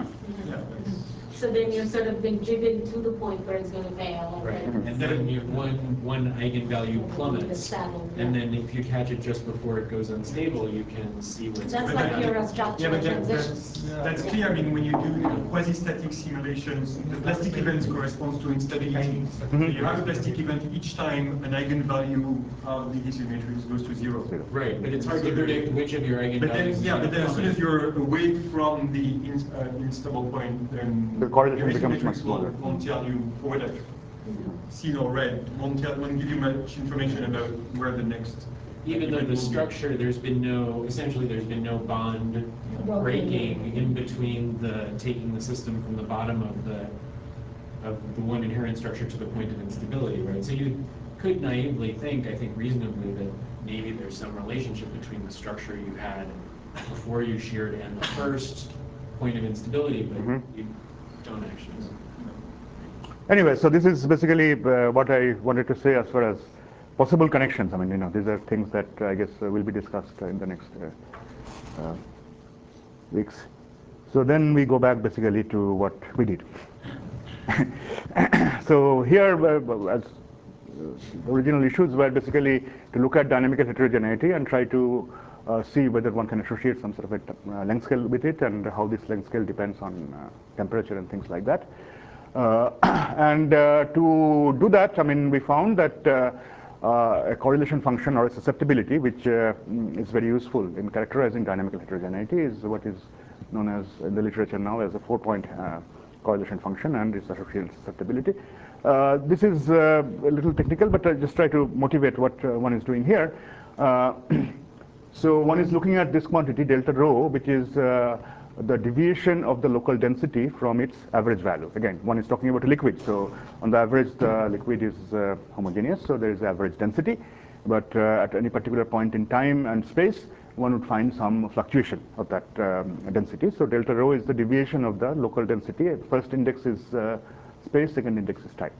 So then you're sort of been driven to the point where it's going to fail. Right, and then your one eigenvalue plummets, and then if you catch it just before it goes unstable, you can see what's going on. That's like your structural transitions. That's clear. I mean, when you do quasi-static simulations, the plastic events corresponds to instability. So you have a plastic event each time an eigenvalue of the Hessian matrix goes to 0. Right, but it's hard to predict which of your eigenvalues. But then as soon as you're away from the unstable point, then the correlation becomes much smaller. Won't tell you what I've seen or read. Won't give you much information about where the next. Even though the structure, there's been no bond breaking in between the taking the system from the bottom of the one inherent structure to the point of instability, right? So you could naively think, I think reasonably, that maybe there's some relationship between the structure you had before you sheared and the first point of instability, but you don't actually. Anyway, so this is basically what I wanted to say as far as possible connections. I mean, these are things that I guess will be discussed in the next weeks. So then we go back basically to what we did. So here, as the original issues were basically to look at dynamical heterogeneity and try to see whether one can associate some sort of a length scale with it, and how this length scale depends on temperature and things like that. And to do that, I mean, we found that a correlation function or a susceptibility, which is very useful in characterizing dynamical heterogeneity, is what is known as in the literature now as a 4-point correlation function and its associated susceptibility. This is a little technical, but I just try to motivate what one is doing here. So one is looking at this quantity delta rho, which is the deviation of the local density from its average value. Again, one is talking about a liquid, so on the average the liquid is homogeneous, so there is average density, but at any particular point in time and space one would find some fluctuation of that density. So delta rho is the deviation of the local density. First index is space, second index is time.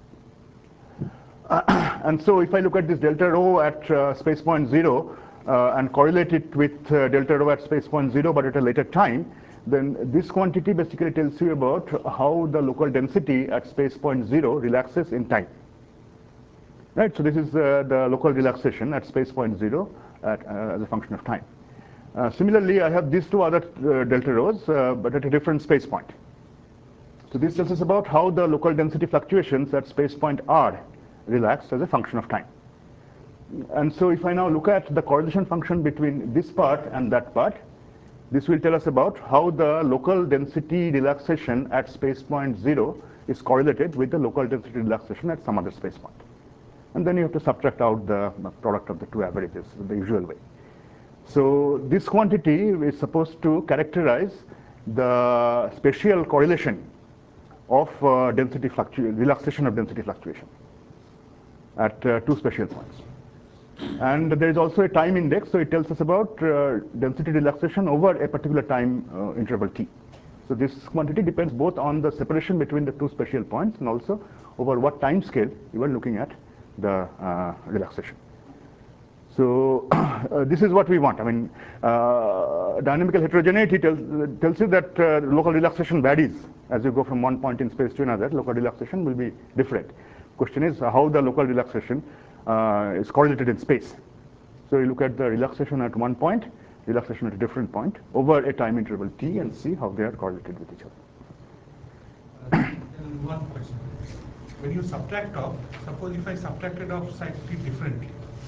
And so if I look at this delta rho at space point 0 and correlate it with delta rho at space point 0 but at a later time, then this quantity basically tells you about how the local density at space point 0 relaxes in time. Right, so this is the local relaxation at space point 0 as a function of time. Similarly, I have these two other delta rhos, but at a different space point. So this tells us about how the local density fluctuations at space point r relax as a function of time. And so if I now look at the correlation function between this part and that part, this will tell us about how the local density relaxation at space point 0 is correlated with the local density relaxation at some other space point. And then you have to subtract out the product of the two averages the usual way. So this quantity is supposed to characterize the spatial correlation of density relaxation of density fluctuation at two spatial points. And there is also a time index, so it tells us about density relaxation over a particular time interval t. So this quantity depends both on the separation between the two spatial points and also over what time scale you are looking at the relaxation. So this is what we want. I mean, dynamical heterogeneity tells you that local relaxation varies as you go from one point in space to another. Local relaxation will be different. Question is how the local relaxation is correlated in space. So you look at the relaxation at one point, relaxation at a different point over a time interval t, and see how they are correlated with each other. One question. When you subtract off, suppose if I subtracted off slightly differently,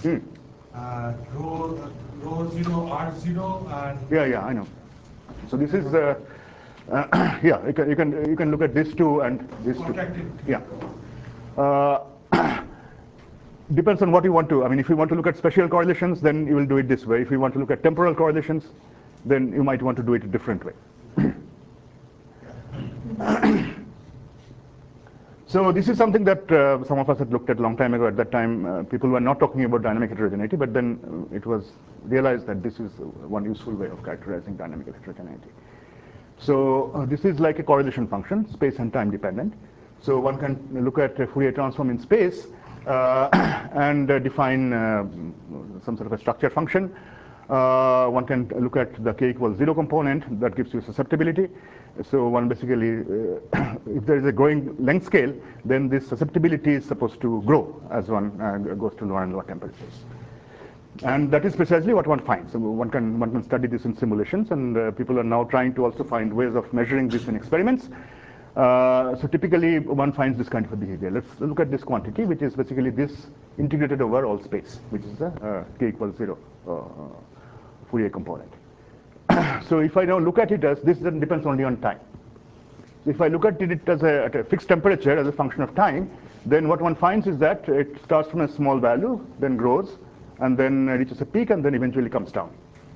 rho 0, R 0, and yeah, I know. So this is yeah, you can look at this two and this two. Yeah. Depends on what you want to. I mean, if you want to look at spatial correlations, then you will do it this way. If you want to look at temporal correlations, then you might want to do it a different way. So this is something that some of us had looked at a long time ago. At that time, people were not talking about dynamic heterogeneity, but then it was realized that this is one useful way of characterizing dynamic heterogeneity. So this is like a correlation function, space and time dependent. So one can look at a Fourier transform in space and define some sort of a structure function. One can look at the k equals 0 component that gives you susceptibility. So one basically, if there is a growing length scale, then this susceptibility is supposed to grow as one goes to lower and lower temperatures. And that is precisely what one finds. So one can study this in simulations, and people are now trying to also find ways of measuring this in experiments. So typically one finds this kind of a behavior. Let's look at this quantity, which is basically this integrated over all space, which is the k equals 0 Fourier component. So if I now look at it as this, then depends only on time. If I look at it as at a fixed temperature as a function of time, then what one finds is that it starts from a small value, then grows, and then reaches a peak, and then eventually comes down.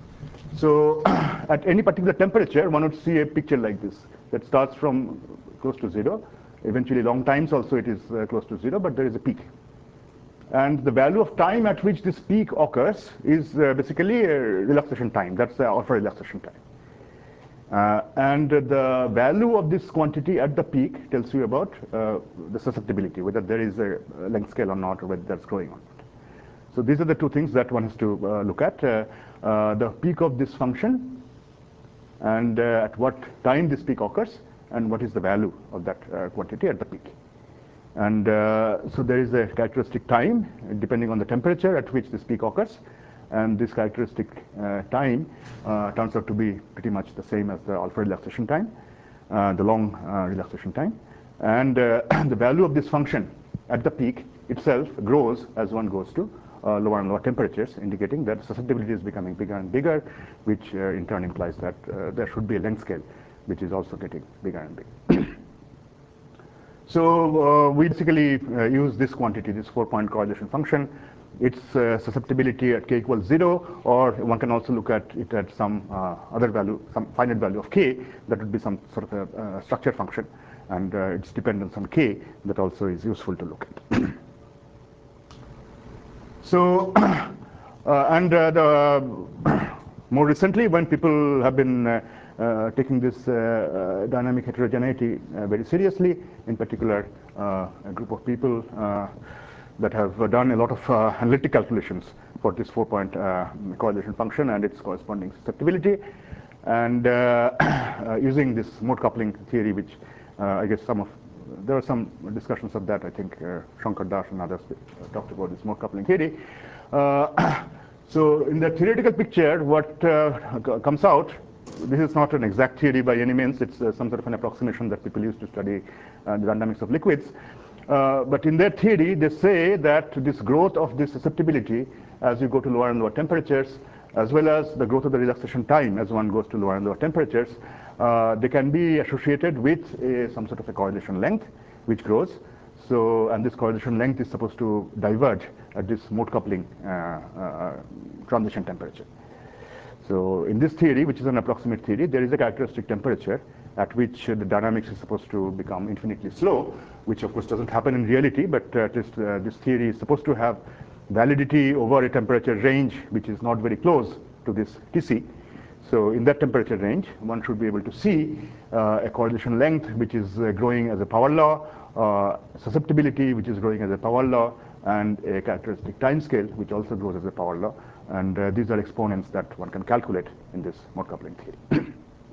So at any particular temperature, one would see a picture like this that starts from close to 0. Eventually, long times also it is close to 0, but there is a peak. And the value of time at which this peak occurs is basically relaxation time. That's the alpha relaxation time. And the value of this quantity at the peak tells you about the susceptibility, whether there is a length scale or not, or whether that's growing on. So these are the two things that one has to look at. The peak of this function, and at what time this peak occurs, and what is the value of that quantity at the peak. And so there is a characteristic time, depending on the temperature at which this peak occurs. And this characteristic time turns out to be pretty much the same as the alpha relaxation time, the long relaxation time. And the value of this function at the peak itself grows as one goes to lower and lower temperatures, indicating that susceptibility is becoming bigger and bigger, which in turn implies that there should be a length scale, which is also getting bigger and bigger. So we basically use this quantity, this 4-point correlation function. Its susceptibility at k equals 0, or one can also look at it at some other value, some finite value of k. That would be some sort of a structure function, and its dependence on k that also is useful to look at. So, and more recently, when people have been taking this dynamic heterogeneity very seriously, in particular a group of people that have done a lot of analytic calculations for this 4-point correlation function and its corresponding susceptibility, and using this mode coupling theory, which I guess there are some discussions of that. I think Shankar Das and others talked about this mode coupling theory. So in the theoretical picture, what comes out, this is not an exact theory by any means. It's some sort of an approximation that people use to study the dynamics of liquids. But in their theory, they say that this growth of this susceptibility as you go to lower and lower temperatures, as well as the growth of the relaxation time as one goes to lower and lower temperatures, they can be associated with some sort of a correlation length, which grows. So, and this correlation length is supposed to diverge at this mode coupling transition temperature. So in this theory, which is an approximate theory, there is a characteristic temperature at which the dynamics is supposed to become infinitely slow, which of course doesn't happen in reality, but at least this theory is supposed to have validity over a temperature range which is not very close to this Tc. So in that temperature range, one should be able to see a correlation length which is growing as a power law, susceptibility which is growing as a power law, and a characteristic time scale which also grows as a power law. And these are exponents that one can calculate in this mode coupling theory.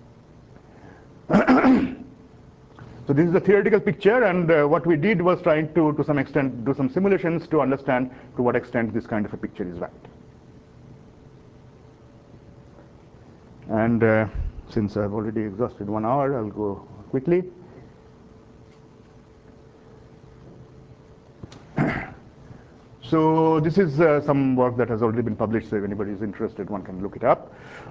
So this is the theoretical picture, and what we did was trying to some extent, do some simulations to understand to what extent this kind of a picture is right. And since I've already exhausted 1 hour, I'll go quickly. So this is some work that has already been published, so if anybody is interested, one can look it up.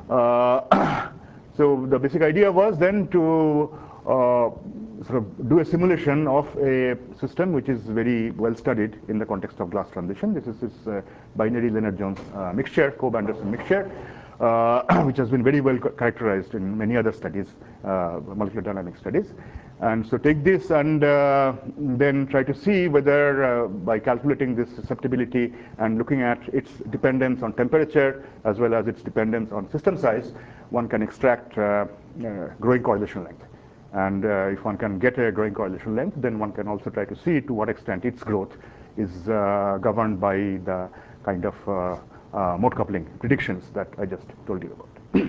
So the basic idea was then to sort of do a simulation of a system which is very well studied in the context of glass transition. This is this binary Lennard-Jones mixture, Cobb-Anderson mixture, which has been very well characterized in many other studies, molecular dynamics studies. And so take this and then try to see whether by calculating this susceptibility and looking at its dependence on temperature as well as its dependence on system size, one can extract growing correlation length. And if one can get a growing correlation length, then one can also try to see to what extent its growth is governed by the kind of mode coupling predictions that I just told you about.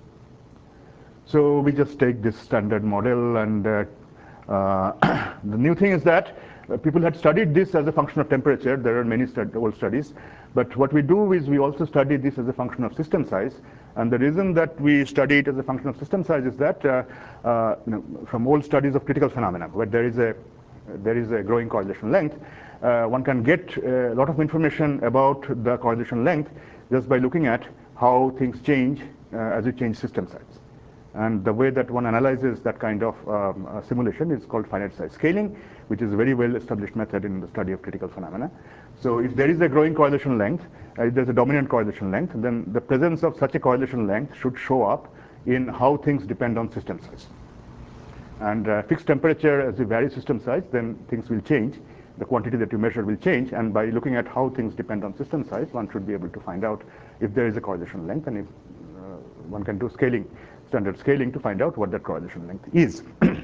So we just take this standard model, and the new thing is that people had studied this as a function of temperature. There are many old studies. But what we do is we also study this as a function of system size. And the reason that we study it as a function of system size is that from old studies of critical phenomena, where there is a growing correlation length, one can get a lot of information about the correlation length just by looking at how things change as you change system size. And the way that one analyzes that kind of simulation is called finite size scaling, which is a very well established method in the study of critical phenomena. So if there is a growing correlation length, if there's a dominant correlation length, then the presence of such a correlation length should show up in how things depend on system size. And fixed temperature, as you vary system size, then things will change. The quantity that you measure will change. And by looking at how things depend on system size, one should be able to find out if there is a correlation length, and if one can do scaling, standard scaling, to find out what that correlation length is.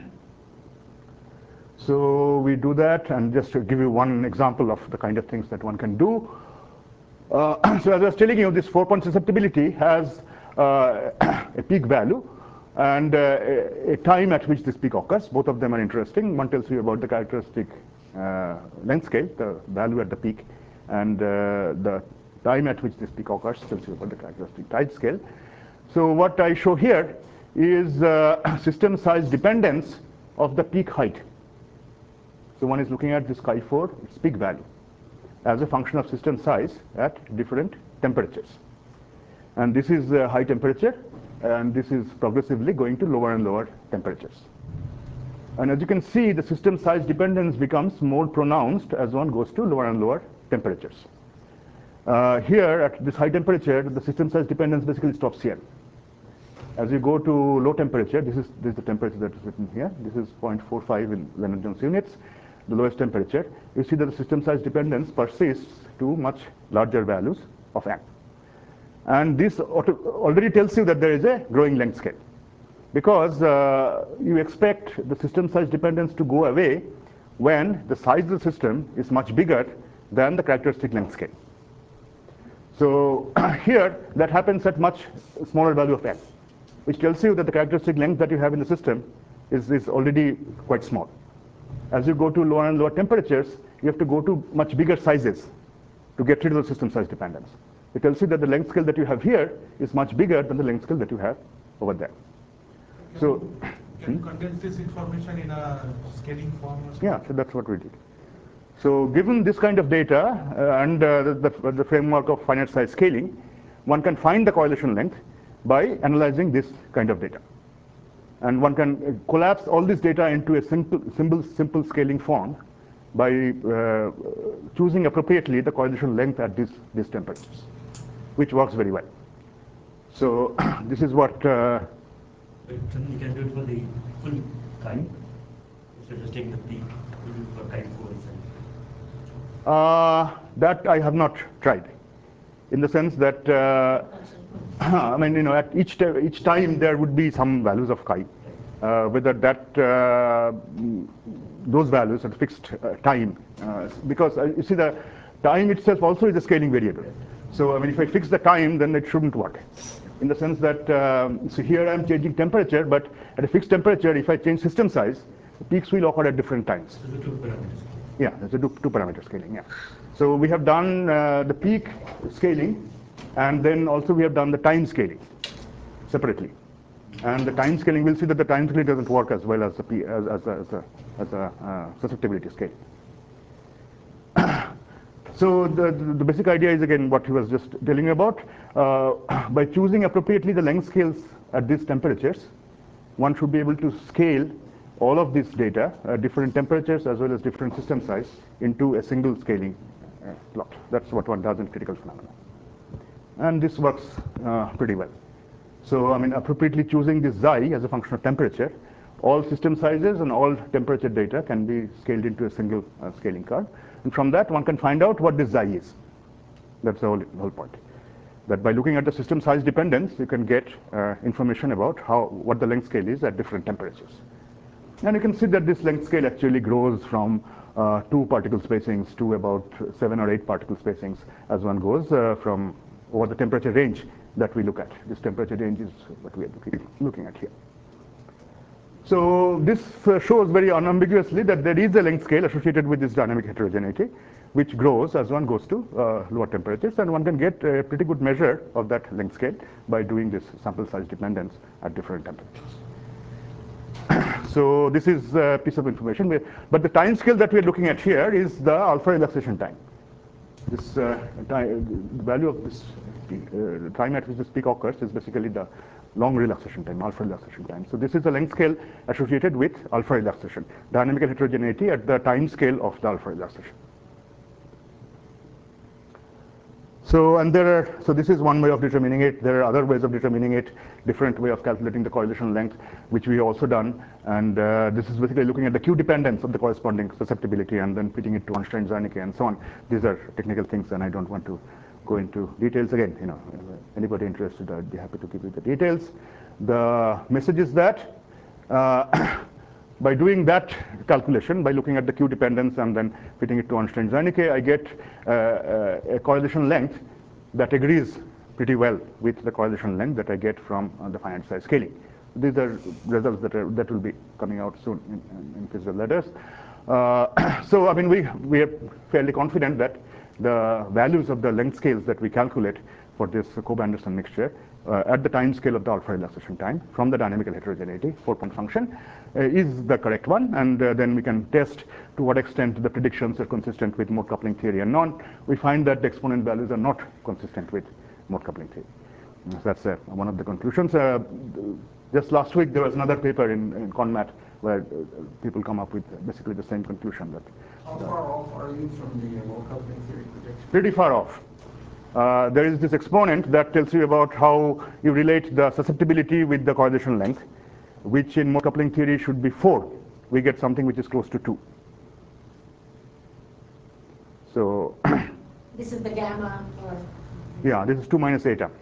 So we do that, and just to give you one example of the kind of things that one can do. So as I was telling you, this 4-point susceptibility has a peak value and a time at which this peak occurs. Both of them are interesting. One tells you about the characteristic length scale, the value at the peak, and the time at which this peak occurs tells you about the characteristic time scale. So what I show here is system size dependence of the peak height. So one is looking at this chi4, its peak value, as a function of system size at different temperatures. And this is high temperature, and this is progressively going to lower and lower temperatures. And as you can see, the system size dependence becomes more pronounced as one goes to lower and lower temperatures. Here, at this high temperature, the system size dependence basically stops here. As you go to low temperature, this is the temperature that is written here. This is 0.45 in Lennard-Jones units, the lowest temperature. You see that the system size dependence persists to much larger values of n. And this already tells you that there is a growing length scale, because you expect the system size dependence to go away when the size of the system is much bigger than the characteristic length scale. So here, that happens at much smaller value of n, which tells you that the characteristic length that you have in the system is already quite small. As you go to lower and lower temperatures, you have to go to much bigger sizes to get rid of the system size dependence. It tells you that the length scale that you have here is much bigger than the length scale that you have over there. Can you condense this information in a scaling form? Yeah, so that's what we did. So given this kind of data and the framework of finite size scaling, one can find the correlation length by analyzing this kind of data. And one can collapse all this data into a simple scaling form by choosing appropriately the correlation length at these temperatures, which works very well. So this is what... You can do it for the full time, instead of just taking the peak, you do it for time 4 and 7. That I have not tried, in the sense that I mean, at each time there would be some values of chi. Whether that those values at fixed time, because you see the time itself also is a scaling variable. So I mean, if I fix the time, then it shouldn't work. In the sense that, so here I'm changing temperature, but at a fixed temperature, if I change system size, the peaks will occur at different times. So the 2 parameters. Yeah, there's a two-parameter scaling, yeah. So we have done the peak scaling, and then also we have done the time scaling separately. And the time scaling, we'll see that the time scaling doesn't work as well as the susceptibility scaling. So the basic idea is, again, what he was just telling you about. By choosing appropriately the length scales at these temperatures, one should be able to scale all of this data, different temperatures as well as different system size, into a single scaling plot. That's what one does in critical phenomena. And this works pretty well. So I mean, appropriately choosing this xi as a function of temperature, all system sizes and all temperature data can be scaled into a single scaling curve. And from that, one can find out what this xi is. That's the whole point. That by looking at the system size dependence, you can get information about what the length scale is at different temperatures. And you can see that this length scale actually grows from 2 particle spacings to about 7 or 8 particle spacings as one goes from over the temperature range that we look at. This temperature range is what we are looking at here. So this shows very unambiguously that there is a length scale associated with this dynamic heterogeneity, which grows as one goes to lower temperatures, and one can get a pretty good measure of that length scale by doing this sample size dependence at different temperatures. So this is a piece of information, but the time scale that we're looking at here is the alpha relaxation time. This value of this time at which this peak occurs is basically the long relaxation time, alpha relaxation time. So this is the length scale associated with alpha relaxation, dynamical heterogeneity at the time scale of the alpha relaxation. So this is one way of determining it. There are other ways of determining it, different way of calculating the correlation length, which we also done. And this is basically looking at the Q dependence of the corresponding susceptibility and then fitting it to Ornstein-Zernike and so on. These are technical things, and I don't want to go into details again. Anybody interested, I'd be happy to give you the details. The message is that by doing that calculation, by looking at the Q dependence and then fitting it to Ornstein-Zernike, I get a correlation length that agrees pretty well with the correlation length that I get from the finite size scaling. These are results that will be coming out soon in physical letters. So I mean, we are fairly confident that the values of the length scales that we calculate for this Kobe-Anderson mixture at the time scale of the alpha relaxation time from the dynamical heterogeneity 4-point function is the correct one, and then we can test to what extent the predictions are consistent with mode coupling theory and non. We find that the exponent values are not consistent with mode coupling theory. So that's one of the conclusions. Just last week there was another paper in CONMAT where people come up with basically the same conclusion. That how far off are you from the mode coupling theory prediction? Pretty far off. There is this exponent that tells you about how you relate the susceptibility with the correlation length, which in mode coupling theory should be 4. We get something which is close to 2. So this is the gamma, or yeah, this is 2 minus eta.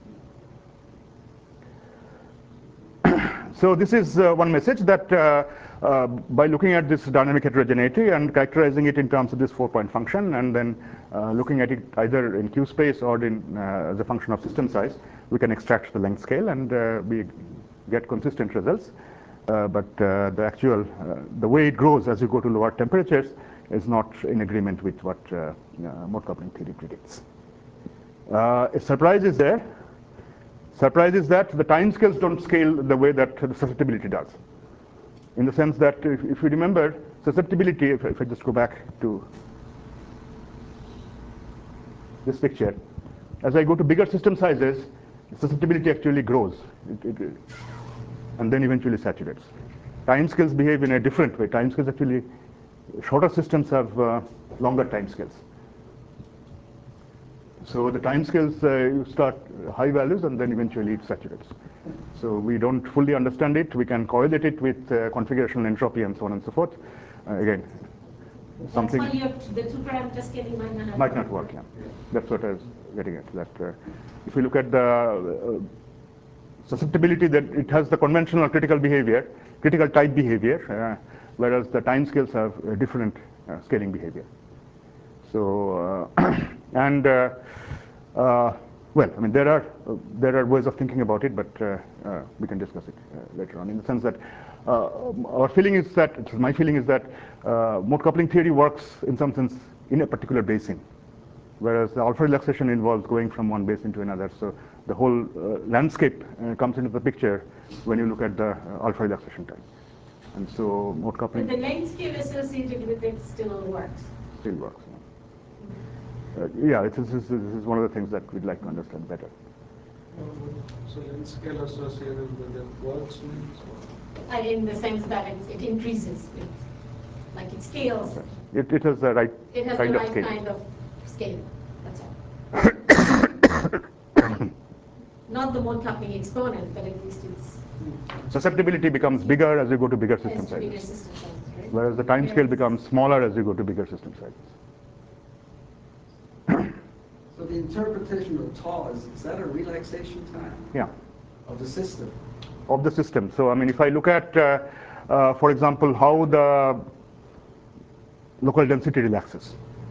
So this is one message that by looking at this dynamic heterogeneity and characterizing it in terms of this 4-point function, and then looking at it either in Q space or in as a function of system size, we can extract the length scale and we get consistent results. But the actual, the way it grows as you go to lower temperatures is not in agreement with what mode coupling theory predicts. A surprise is there. Surprise is that the time scales don't scale the way that the susceptibility does. In the sense that if you remember, susceptibility, if I just go back to this picture, as I go to bigger system sizes, susceptibility actually grows. And then eventually saturates. Time scales behave in a different way. Time scales actually, shorter systems have longer time scales. So the time scales, you start high values and then eventually it saturates. So we don't fully understand it. We can correlate it with configurational entropy and so on and so forth. Again, something. That's why the two-parameter scaling might not work. Yeah, that's what I was getting at. That if you look at the susceptibility, that it has the conventional critical behavior, critical type behavior, whereas the time scales have a different scaling behavior. So and well, I mean, there are ways of thinking about it, but we can discuss it later on. In the sense that our feeling is that, my feeling is that mode coupling theory works in some sense in a particular basin, whereas the alpha relaxation involves going from one basin to another. So the whole landscape comes into the picture when you look at the alpha relaxation time. And so mode coupling. But the length scale associated with it still works. Still works. Yeah, this is one of the things that we'd like to understand better. So length scale associated with it works means what? In the sense that it increases, like it scales. It has the right kind of scale. Kind of scale. That's all. Not the mode coupling exponent, but at least it's. Susceptibility becomes bigger as you go to bigger system sizes. Right? Whereas the time scale becomes smaller as you go to bigger system sizes. So the interpretation of tau, is that a relaxation time? Yeah. Of the system? Of the system. So I mean, if I look at, for example, how the local density relaxes,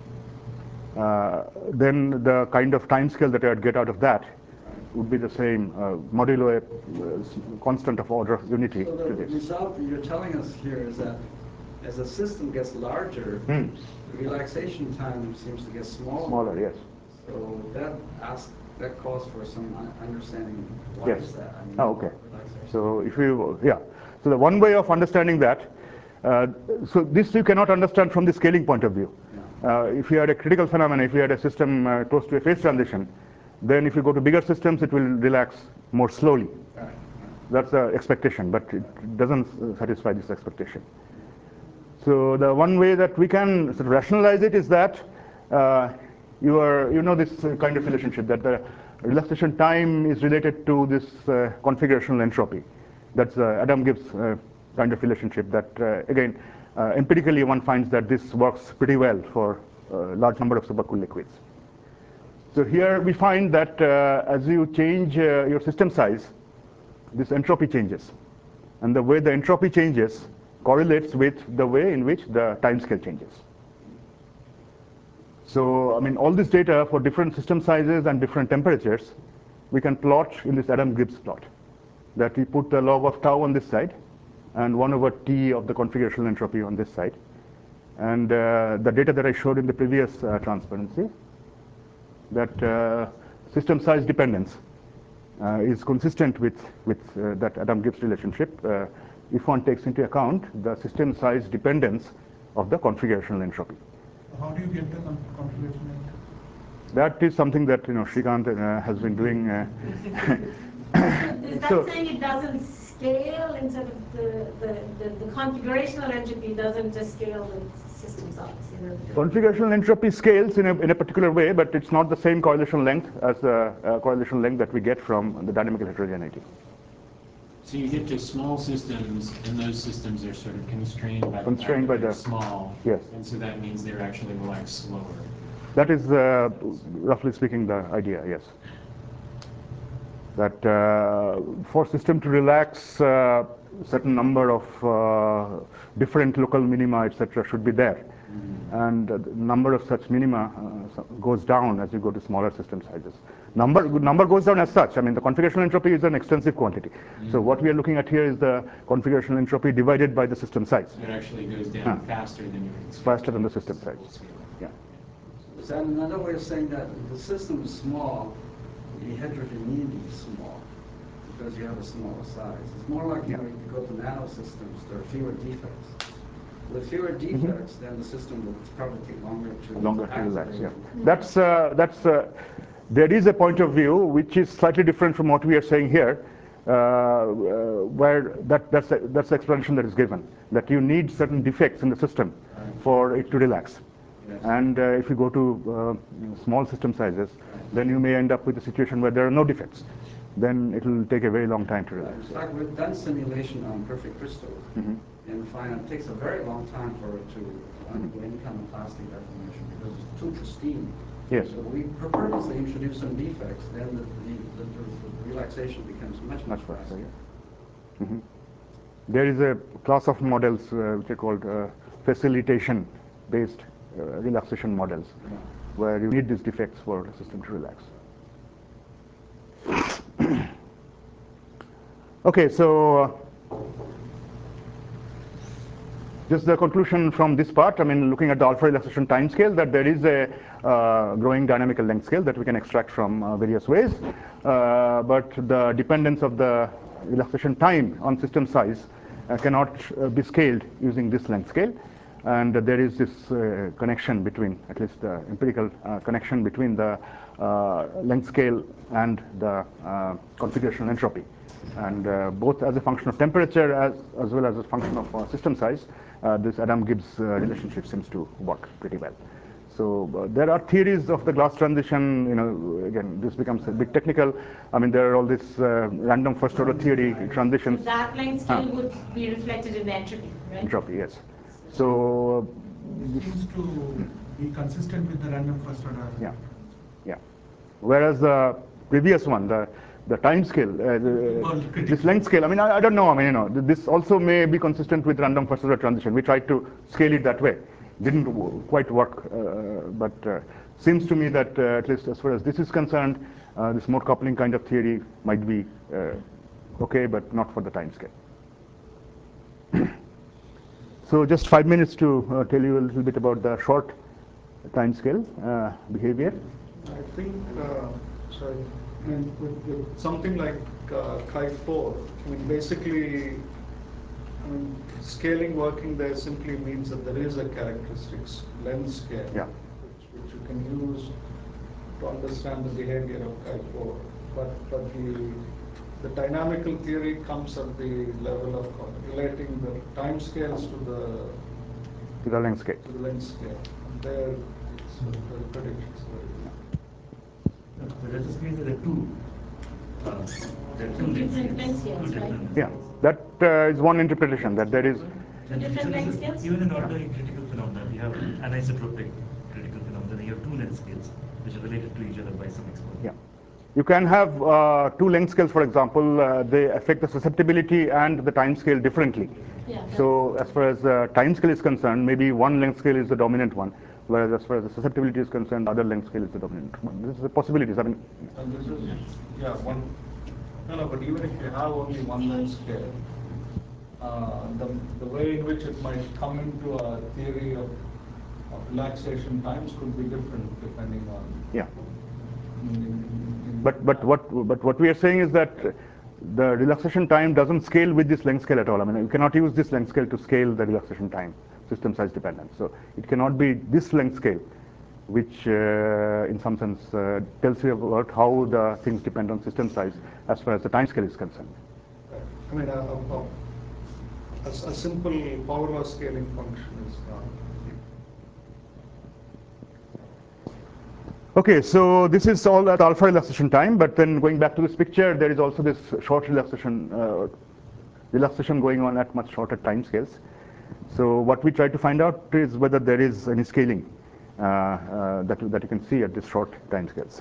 then the kind of time scale that I'd get out of that would be the same, modulo a constant of order of unity. So the result that you're telling us here is that as the system gets larger, the relaxation time seems to get smaller. Smaller, yes. So that calls for some understanding. Why is that? I mean, okay. So if you, so the one way of understanding that, so this you cannot understand from the scaling point of view. If you had a critical phenomenon, if you had a system close to a phase transition, then if you go to bigger systems, it will relax more slowly. That's the expectation, but it doesn't satisfy this expectation. So the one way that we can sort of rationalize it is that you know this kind of relationship, that the relaxation time is related to this configurational entropy. That's Adam-Gibbs kind of relationship that, again, empirically one finds that this works pretty well for a large number of supercooled liquids. So here we find that as you change your system size, this entropy changes. And the way the entropy changes correlates with the way in which the time scale changes. So, I mean, all this data for different system sizes and different temperatures, we can plot in this Adam-Gibbs plot. That we put the log of tau on this side, and 1 over T of the configurational entropy on this side. And the data that I showed in the previous transparency, that system size dependence is consistent with that Adam-Gibbs relationship if one takes into account the system size dependence of the configurational entropy. How do you get the configuration entropy? That is something that Shrikant has been doing. Is that saying it doesn't scale instead of the configurational entropy doesn't just scale with system size? Configurational entropy scales in a particular way, but it's not the same correlation length as the correlation length that we get from the dynamical heterogeneity. So you get to small systems, and those systems are sort of constrained by the fact that they're small. Yes. And so that means they're actually relax slower. That is, roughly speaking, the idea, yes. That for system to relax, certain number of different local minima, etc., should be there. And the number of such minima goes down as you go to smaller system sizes. Number goes down as such. I mean, the configurational entropy is an extensive quantity. So what we are looking at here is the configurational entropy divided by the system size. It actually goes down faster than you can. Faster than the system size. Yeah. Is that another way of saying that the system is small, the heterogeneity is small because you have a smaller size? It's more like when you go to nanosystems, there are fewer defects. With fewer defects, then the system will probably take longer to relax. Yeah, that's there is a point of view which is slightly different from what we are saying here, where that's the explanation that is given, that you need certain defects in the system for it to relax. Yes. And if you go to small system sizes, then you may end up with a situation where there are no defects. Then it will take a very long time to relax. In fact, we've done simulation on perfect crystals. in fine. It takes a very long time for it to undergo any kind of plastic deformation because it's too pristine. Yes. So we purposely introduce some defects, then the relaxation becomes much faster. Yeah. There is a class of models which are called facilitation-based relaxation models, where you need these defects for the system to relax. Okay, so just the conclusion from this part, I mean, looking at the alpha relaxation time scale, that there is a growing dynamical length scale that we can extract from various ways, but the dependence of the relaxation time on system size cannot be scaled using this length scale. And there is this connection between, at least the empirical connection between the length scale and the configurational entropy. And both as a function of temperature as well as a function of system size, this Adam-Gibbs relationship seems to work pretty well. So there are theories of the glass transition. You know, again, this becomes a bit technical. I mean, there are all this random first-order theory transitions. So that length scale would be reflected in the entropy, right? Entropy, yes. So it seems to be consistent with the random first order. Yeah, yeah. Whereas the previous one, the time scale, this length scale, I mean, I don't know. I mean, you know, this also may be consistent with random first order transition. We tried to scale it that way. Didn't quite work, but seems to me that at least as far as this is concerned, this mode coupling kind of theory might be okay, but not for the time scale. So just 5 minutes to tell you a little bit about the short time scale behavior. I think, sorry, I mean, with something like Chi4, I mean, basically, I mean, scaling working there simply means that there is a characteristics length scale, which you can use to understand the behavior of Chi4. But the dynamical theory comes at the level of relating the time scales to the length scale. To the length scale. And there, the predictions But that just means that there are two different length scales, right? Yeah, that is one interpretation, that there is. Two different length scales? Even in ordinary critical phenomena, we have anisotropic critical phenomena. You have two length scales which are related to each other by some exponent. Yeah. You can have two length scales, for example, they affect the susceptibility and the time scale differently. Yeah, so as far as the time scale is concerned, maybe one length scale is the dominant one, whereas as far as the susceptibility is concerned, other length scale is the dominant one. This is the possibilities. I mean, and this is, yeah, one. No, but even if you have only one length scale, the way in which it might come into a theory of relaxation times could be different depending on. Yeah. But what we are saying is that the relaxation time doesn't scale with this length scale at all. I mean, you cannot use this length scale to scale the relaxation time, system size dependent. So it cannot be this length scale, which in some sense tells you about how the things depend on system size as far as the time scale is concerned. I mean, a simple power law scaling function is not. Okay, so this is all at alpha relaxation time, but then going back to this picture, there is also this short relaxation going on at much shorter time scales. So what we try to find out is whether there is any scaling that you can see at this short time scales.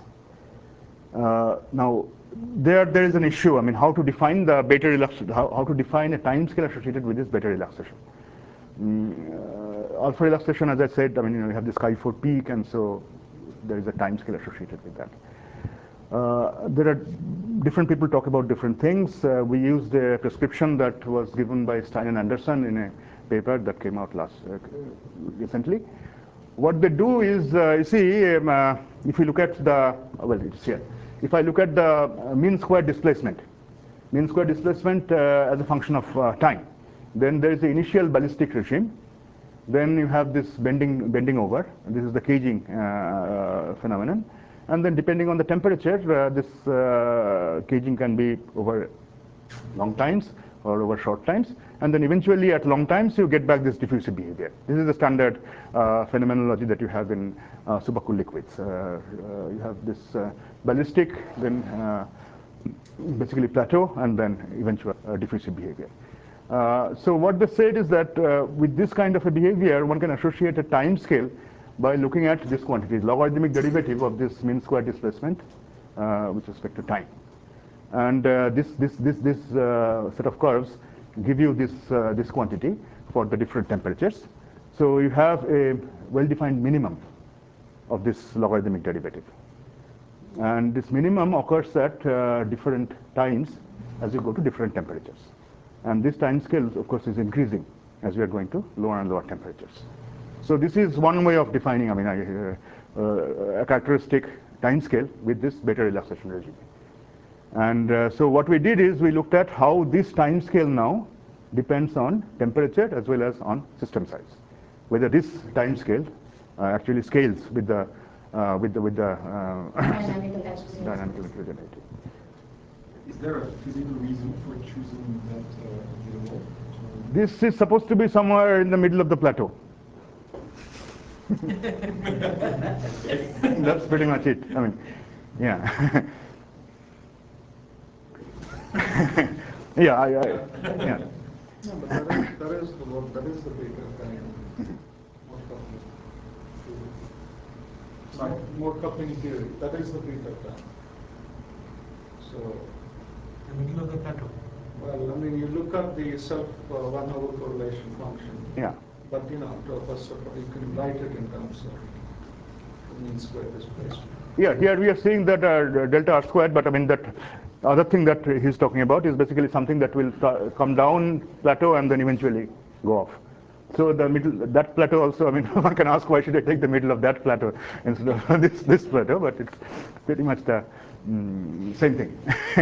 Now, there is an issue. I mean, how to define the beta relaxation? How to define a time scale associated with this beta relaxation? Alpha relaxation, as I said, I mean, you have this Chi4 peak, and so there is a time scale associated with that. There are different people talk about different things. We used a prescription that was given by Stein and Anderson in a paper that came out recently. What they do is, you see, if you look at the, well, it's here. If I look at the mean square displacement as a function of time, then there is the initial ballistic regime. Then you have this bending over. This is the caging phenomenon. And then depending on the temperature, this caging can be over long times or over short times. And then eventually at long times, you get back this diffusive behavior. This is the standard phenomenology that you have in supercooled liquids. You have this ballistic, then basically plateau, and then eventual diffusive behavior. So what they said is that with this kind of a behavior, one can associate a time scale by looking at this quantity, logarithmic derivative of this mean square displacement with respect to time. And this set of curves give you this quantity for the different temperatures. So you have a well-defined minimum of this logarithmic derivative. And this minimum occurs at different times as you go to different temperatures. And this time scale, of course, is increasing as we are going to lower and lower temperatures. So this is one way of defining, a characteristic time scale with this Bethe relaxation regime. And so what we did is we looked at how this time scale now depends on temperature as well as on system size. Whether this time scale actually scales with the dynamical heterogeneity. Is there a physical reason for choosing that interval? This is supposed to be somewhere in the middle of the plateau. That's pretty much it. Yeah. Yeah. No, but that is the bigger thing. More coupling theory. That is the bigger thing. So, the middle of the plateau. Well, you look at the self 1 over correlation function. Yeah. But you can write it in terms of mean square displacement. Yeah, here we are seeing that delta R squared, but that other thing that he's talking about is basically something that will come down plateau and then eventually go off. So the middle, that plateau also, one can ask why should I take the middle of that plateau instead of this plateau, but it's pretty much the same thing.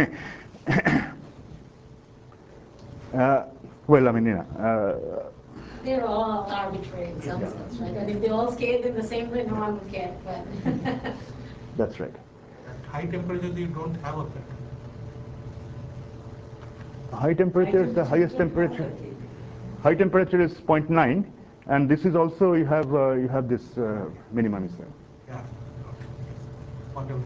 They're all arbitrary in some sense, right? And if they all scale in the same way, no one would care. But that's right. At high temperatures, you don't have a plateau. High temperature is the highest temperature. High temperature is 0.9, and this is also you have this minimum is there. Yeah. Whatever.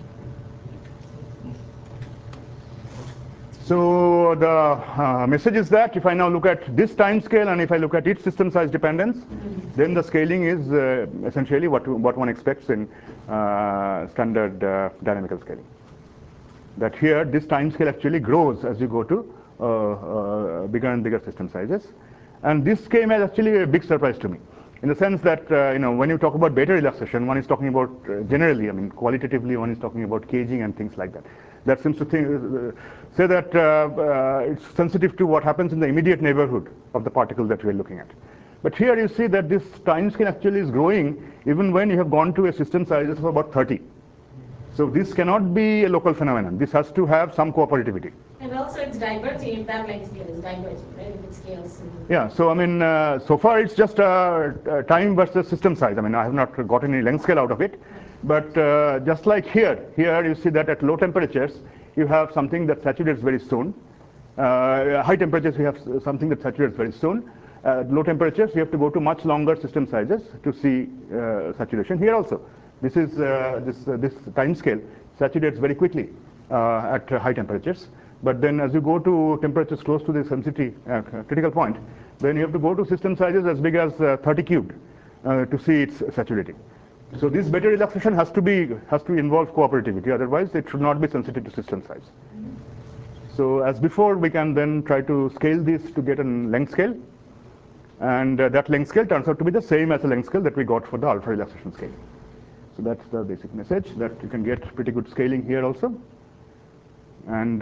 So the message is that if I now look at this time scale and if I look at its system size dependence, then the scaling is essentially what one expects in standard dynamical scaling. That here this time scale actually grows as you go to bigger and bigger system sizes. And this came as actually a big surprise to me, in the sense that when you talk about Bethe relaxation, one is talking about generally, qualitatively, one is talking about caging and things like that. That seems to say that it's sensitive to what happens in the immediate neighborhood of the particle that we're looking at. But here you see that this time scale actually is growing even when you have gone to a system size of about 30. So this cannot be a local phenomenon. This has to have some cooperativity. And also it's diverging if that length scale is diverging, right? If it scales. Yeah, so so far it's just time versus system size. I have not got any length scale out of it. But just like here you see that at low temperatures, you have something that saturates very soon. High temperatures, you have something that saturates very soon. At low temperatures, you have to go to much longer system sizes to see saturation. Here also, this is this time scale saturates very quickly at high temperatures. But then as you go to temperatures close to the sensitivity critical point, then you have to go to system sizes as big as 30 cubed to see it's saturating. So this Bethe relaxation has to involve cooperativity, otherwise it should not be sensitive to system size. So as before, we can then try to scale this to get a length scale, and that length scale turns out to be the same as the length scale that we got for the alpha relaxation scale. So that's the basic message, that you can get pretty good scaling here also. And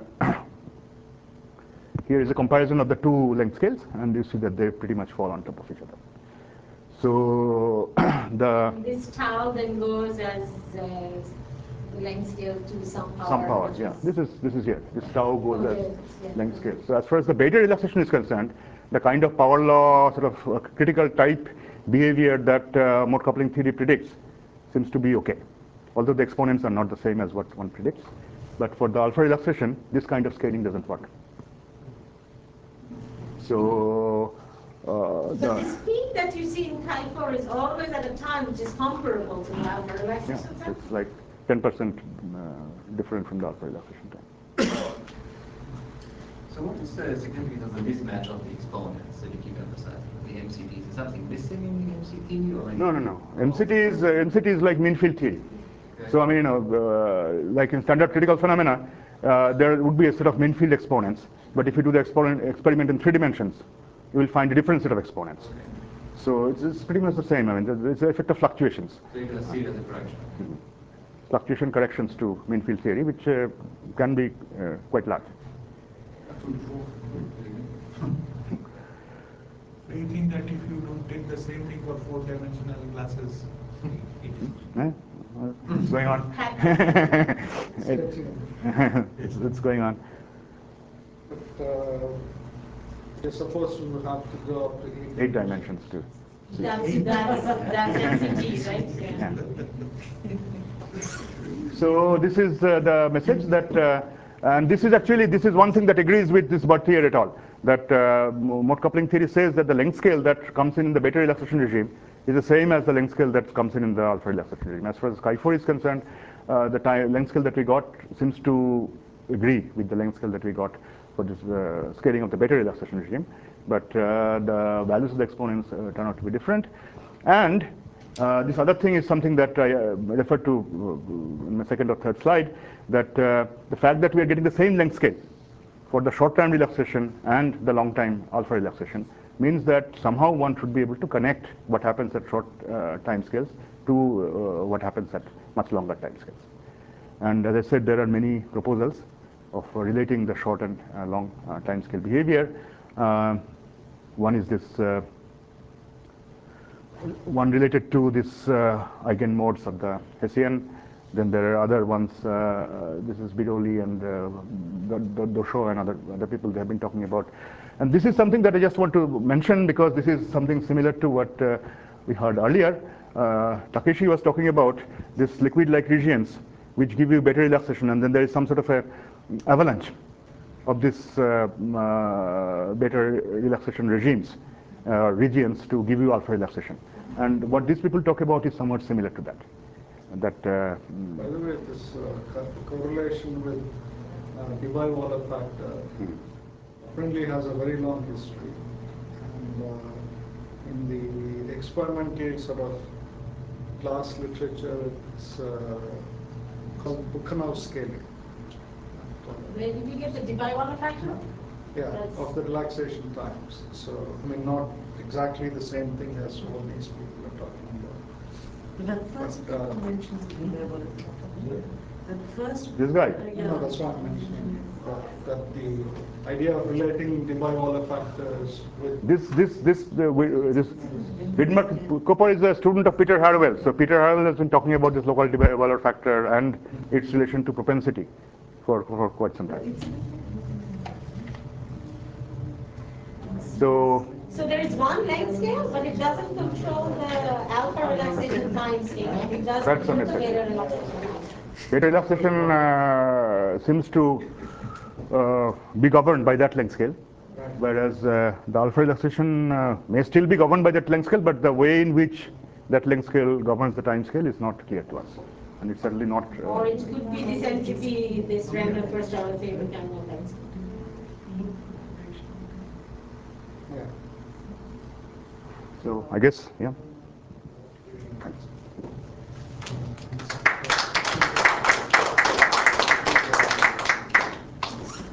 here is a comparison of the two length scales, and you see that they pretty much fall on top of each other. So this tau then goes as the length scale to some power. Some power, yeah. This is here. This tau goes as length scale. So as far as the Bethe relaxation is concerned, the kind of power law sort of critical type behavior that mode coupling theory predicts seems to be okay, although the exponents are not the same as what one predicts. But for the alpha relaxation, this kind of scaling doesn't work. So the peak that you see in type 4 is always at a time which is comparable to the alpha relaxation time? Yeah, it's like 10% different from the alpha relaxation time. So what is the significance of the mismatch of the exponents that you keep emphasizing? The MCTs, is something missing in the MCT? Or No. MCT is like mean field theory. Okay. So I mean, like in standard critical phenomena, there would be a set of mean field exponents. But if you do the experiment in 3 dimensions, you will find a different set of exponents. Okay. So it's pretty much the same. I mean, it's the effect of fluctuations. So you can see it as a correction. Mm-hmm. Fluctuation corrections to mean field theory, which can be quite large. Do you think that if you don't take the same thing for 4-dimensional classes, it's going on. it's going on. But you're supposed to have to go up to 8 dimensions too. That's MCT, right? Yeah. So this is the message that, and this is one thing that agrees with this Bhartiya et al. That mode coupling theory says that the length scale that comes in the beta relaxation regime is the same as the length scale that comes in the alpha relaxation regime. As far as Chi4 is concerned, the length scale that we got seems to agree with the length scale that we got for this scaling of the beta relaxation regime. But the values of the exponents turn out to be different. And this other thing is something that I referred to in my second or third slide, that the fact that we are getting the same length scale for the short time relaxation and the long time alpha relaxation means that somehow one should be able to connect what happens at short time scales to what happens at much longer time scales. And as I said, there are many proposals of relating the short and long time scale behavior. One is this one related to this eigenmodes of the Hessian. Then there are other ones. This is Biroli and Dosho and other people they have been talking about. And this is something that I just want to mention because this is something similar to what we heard earlier. Takeshi was talking about this liquid-like regions which give you better relaxation, and then there is some sort of a avalanche of this better relaxation regimes, regions to give you alpha relaxation. And what these people talk about is somewhat similar to that. By the way, this correlation with Debye-Waller factor apparently has a very long history. And in the experimental sort of class literature, it's called Bukhanov scaling. Where did you get the Debye-Waller factor? Yeah, of the relaxation times. So, I mean, not exactly the same thing as what these people are talking about. But at first, people mentioned Debye-Waller factor. At first, this guy? No, that's what I'm mentioning. That the idea of relating Debye-Waller factors with this Widmer Cooper is a student of Peter Harwell. So Peter Harwell has been talking about this local Debye-Waller factor and its relation to propensity for quite some time. So there is one length scale, but it doesn't control the alpha relaxation time scale. It does control the beta relaxation time. Beta relaxation seems to be governed by that length scale, whereas the alpha relaxation may still be governed by that length scale, but the way in which that length scale governs the time scale is not clear to us. And it's certainly not... or it could be this entropy, this random first order theory kind of length scale. Yeah. So I guess, yeah.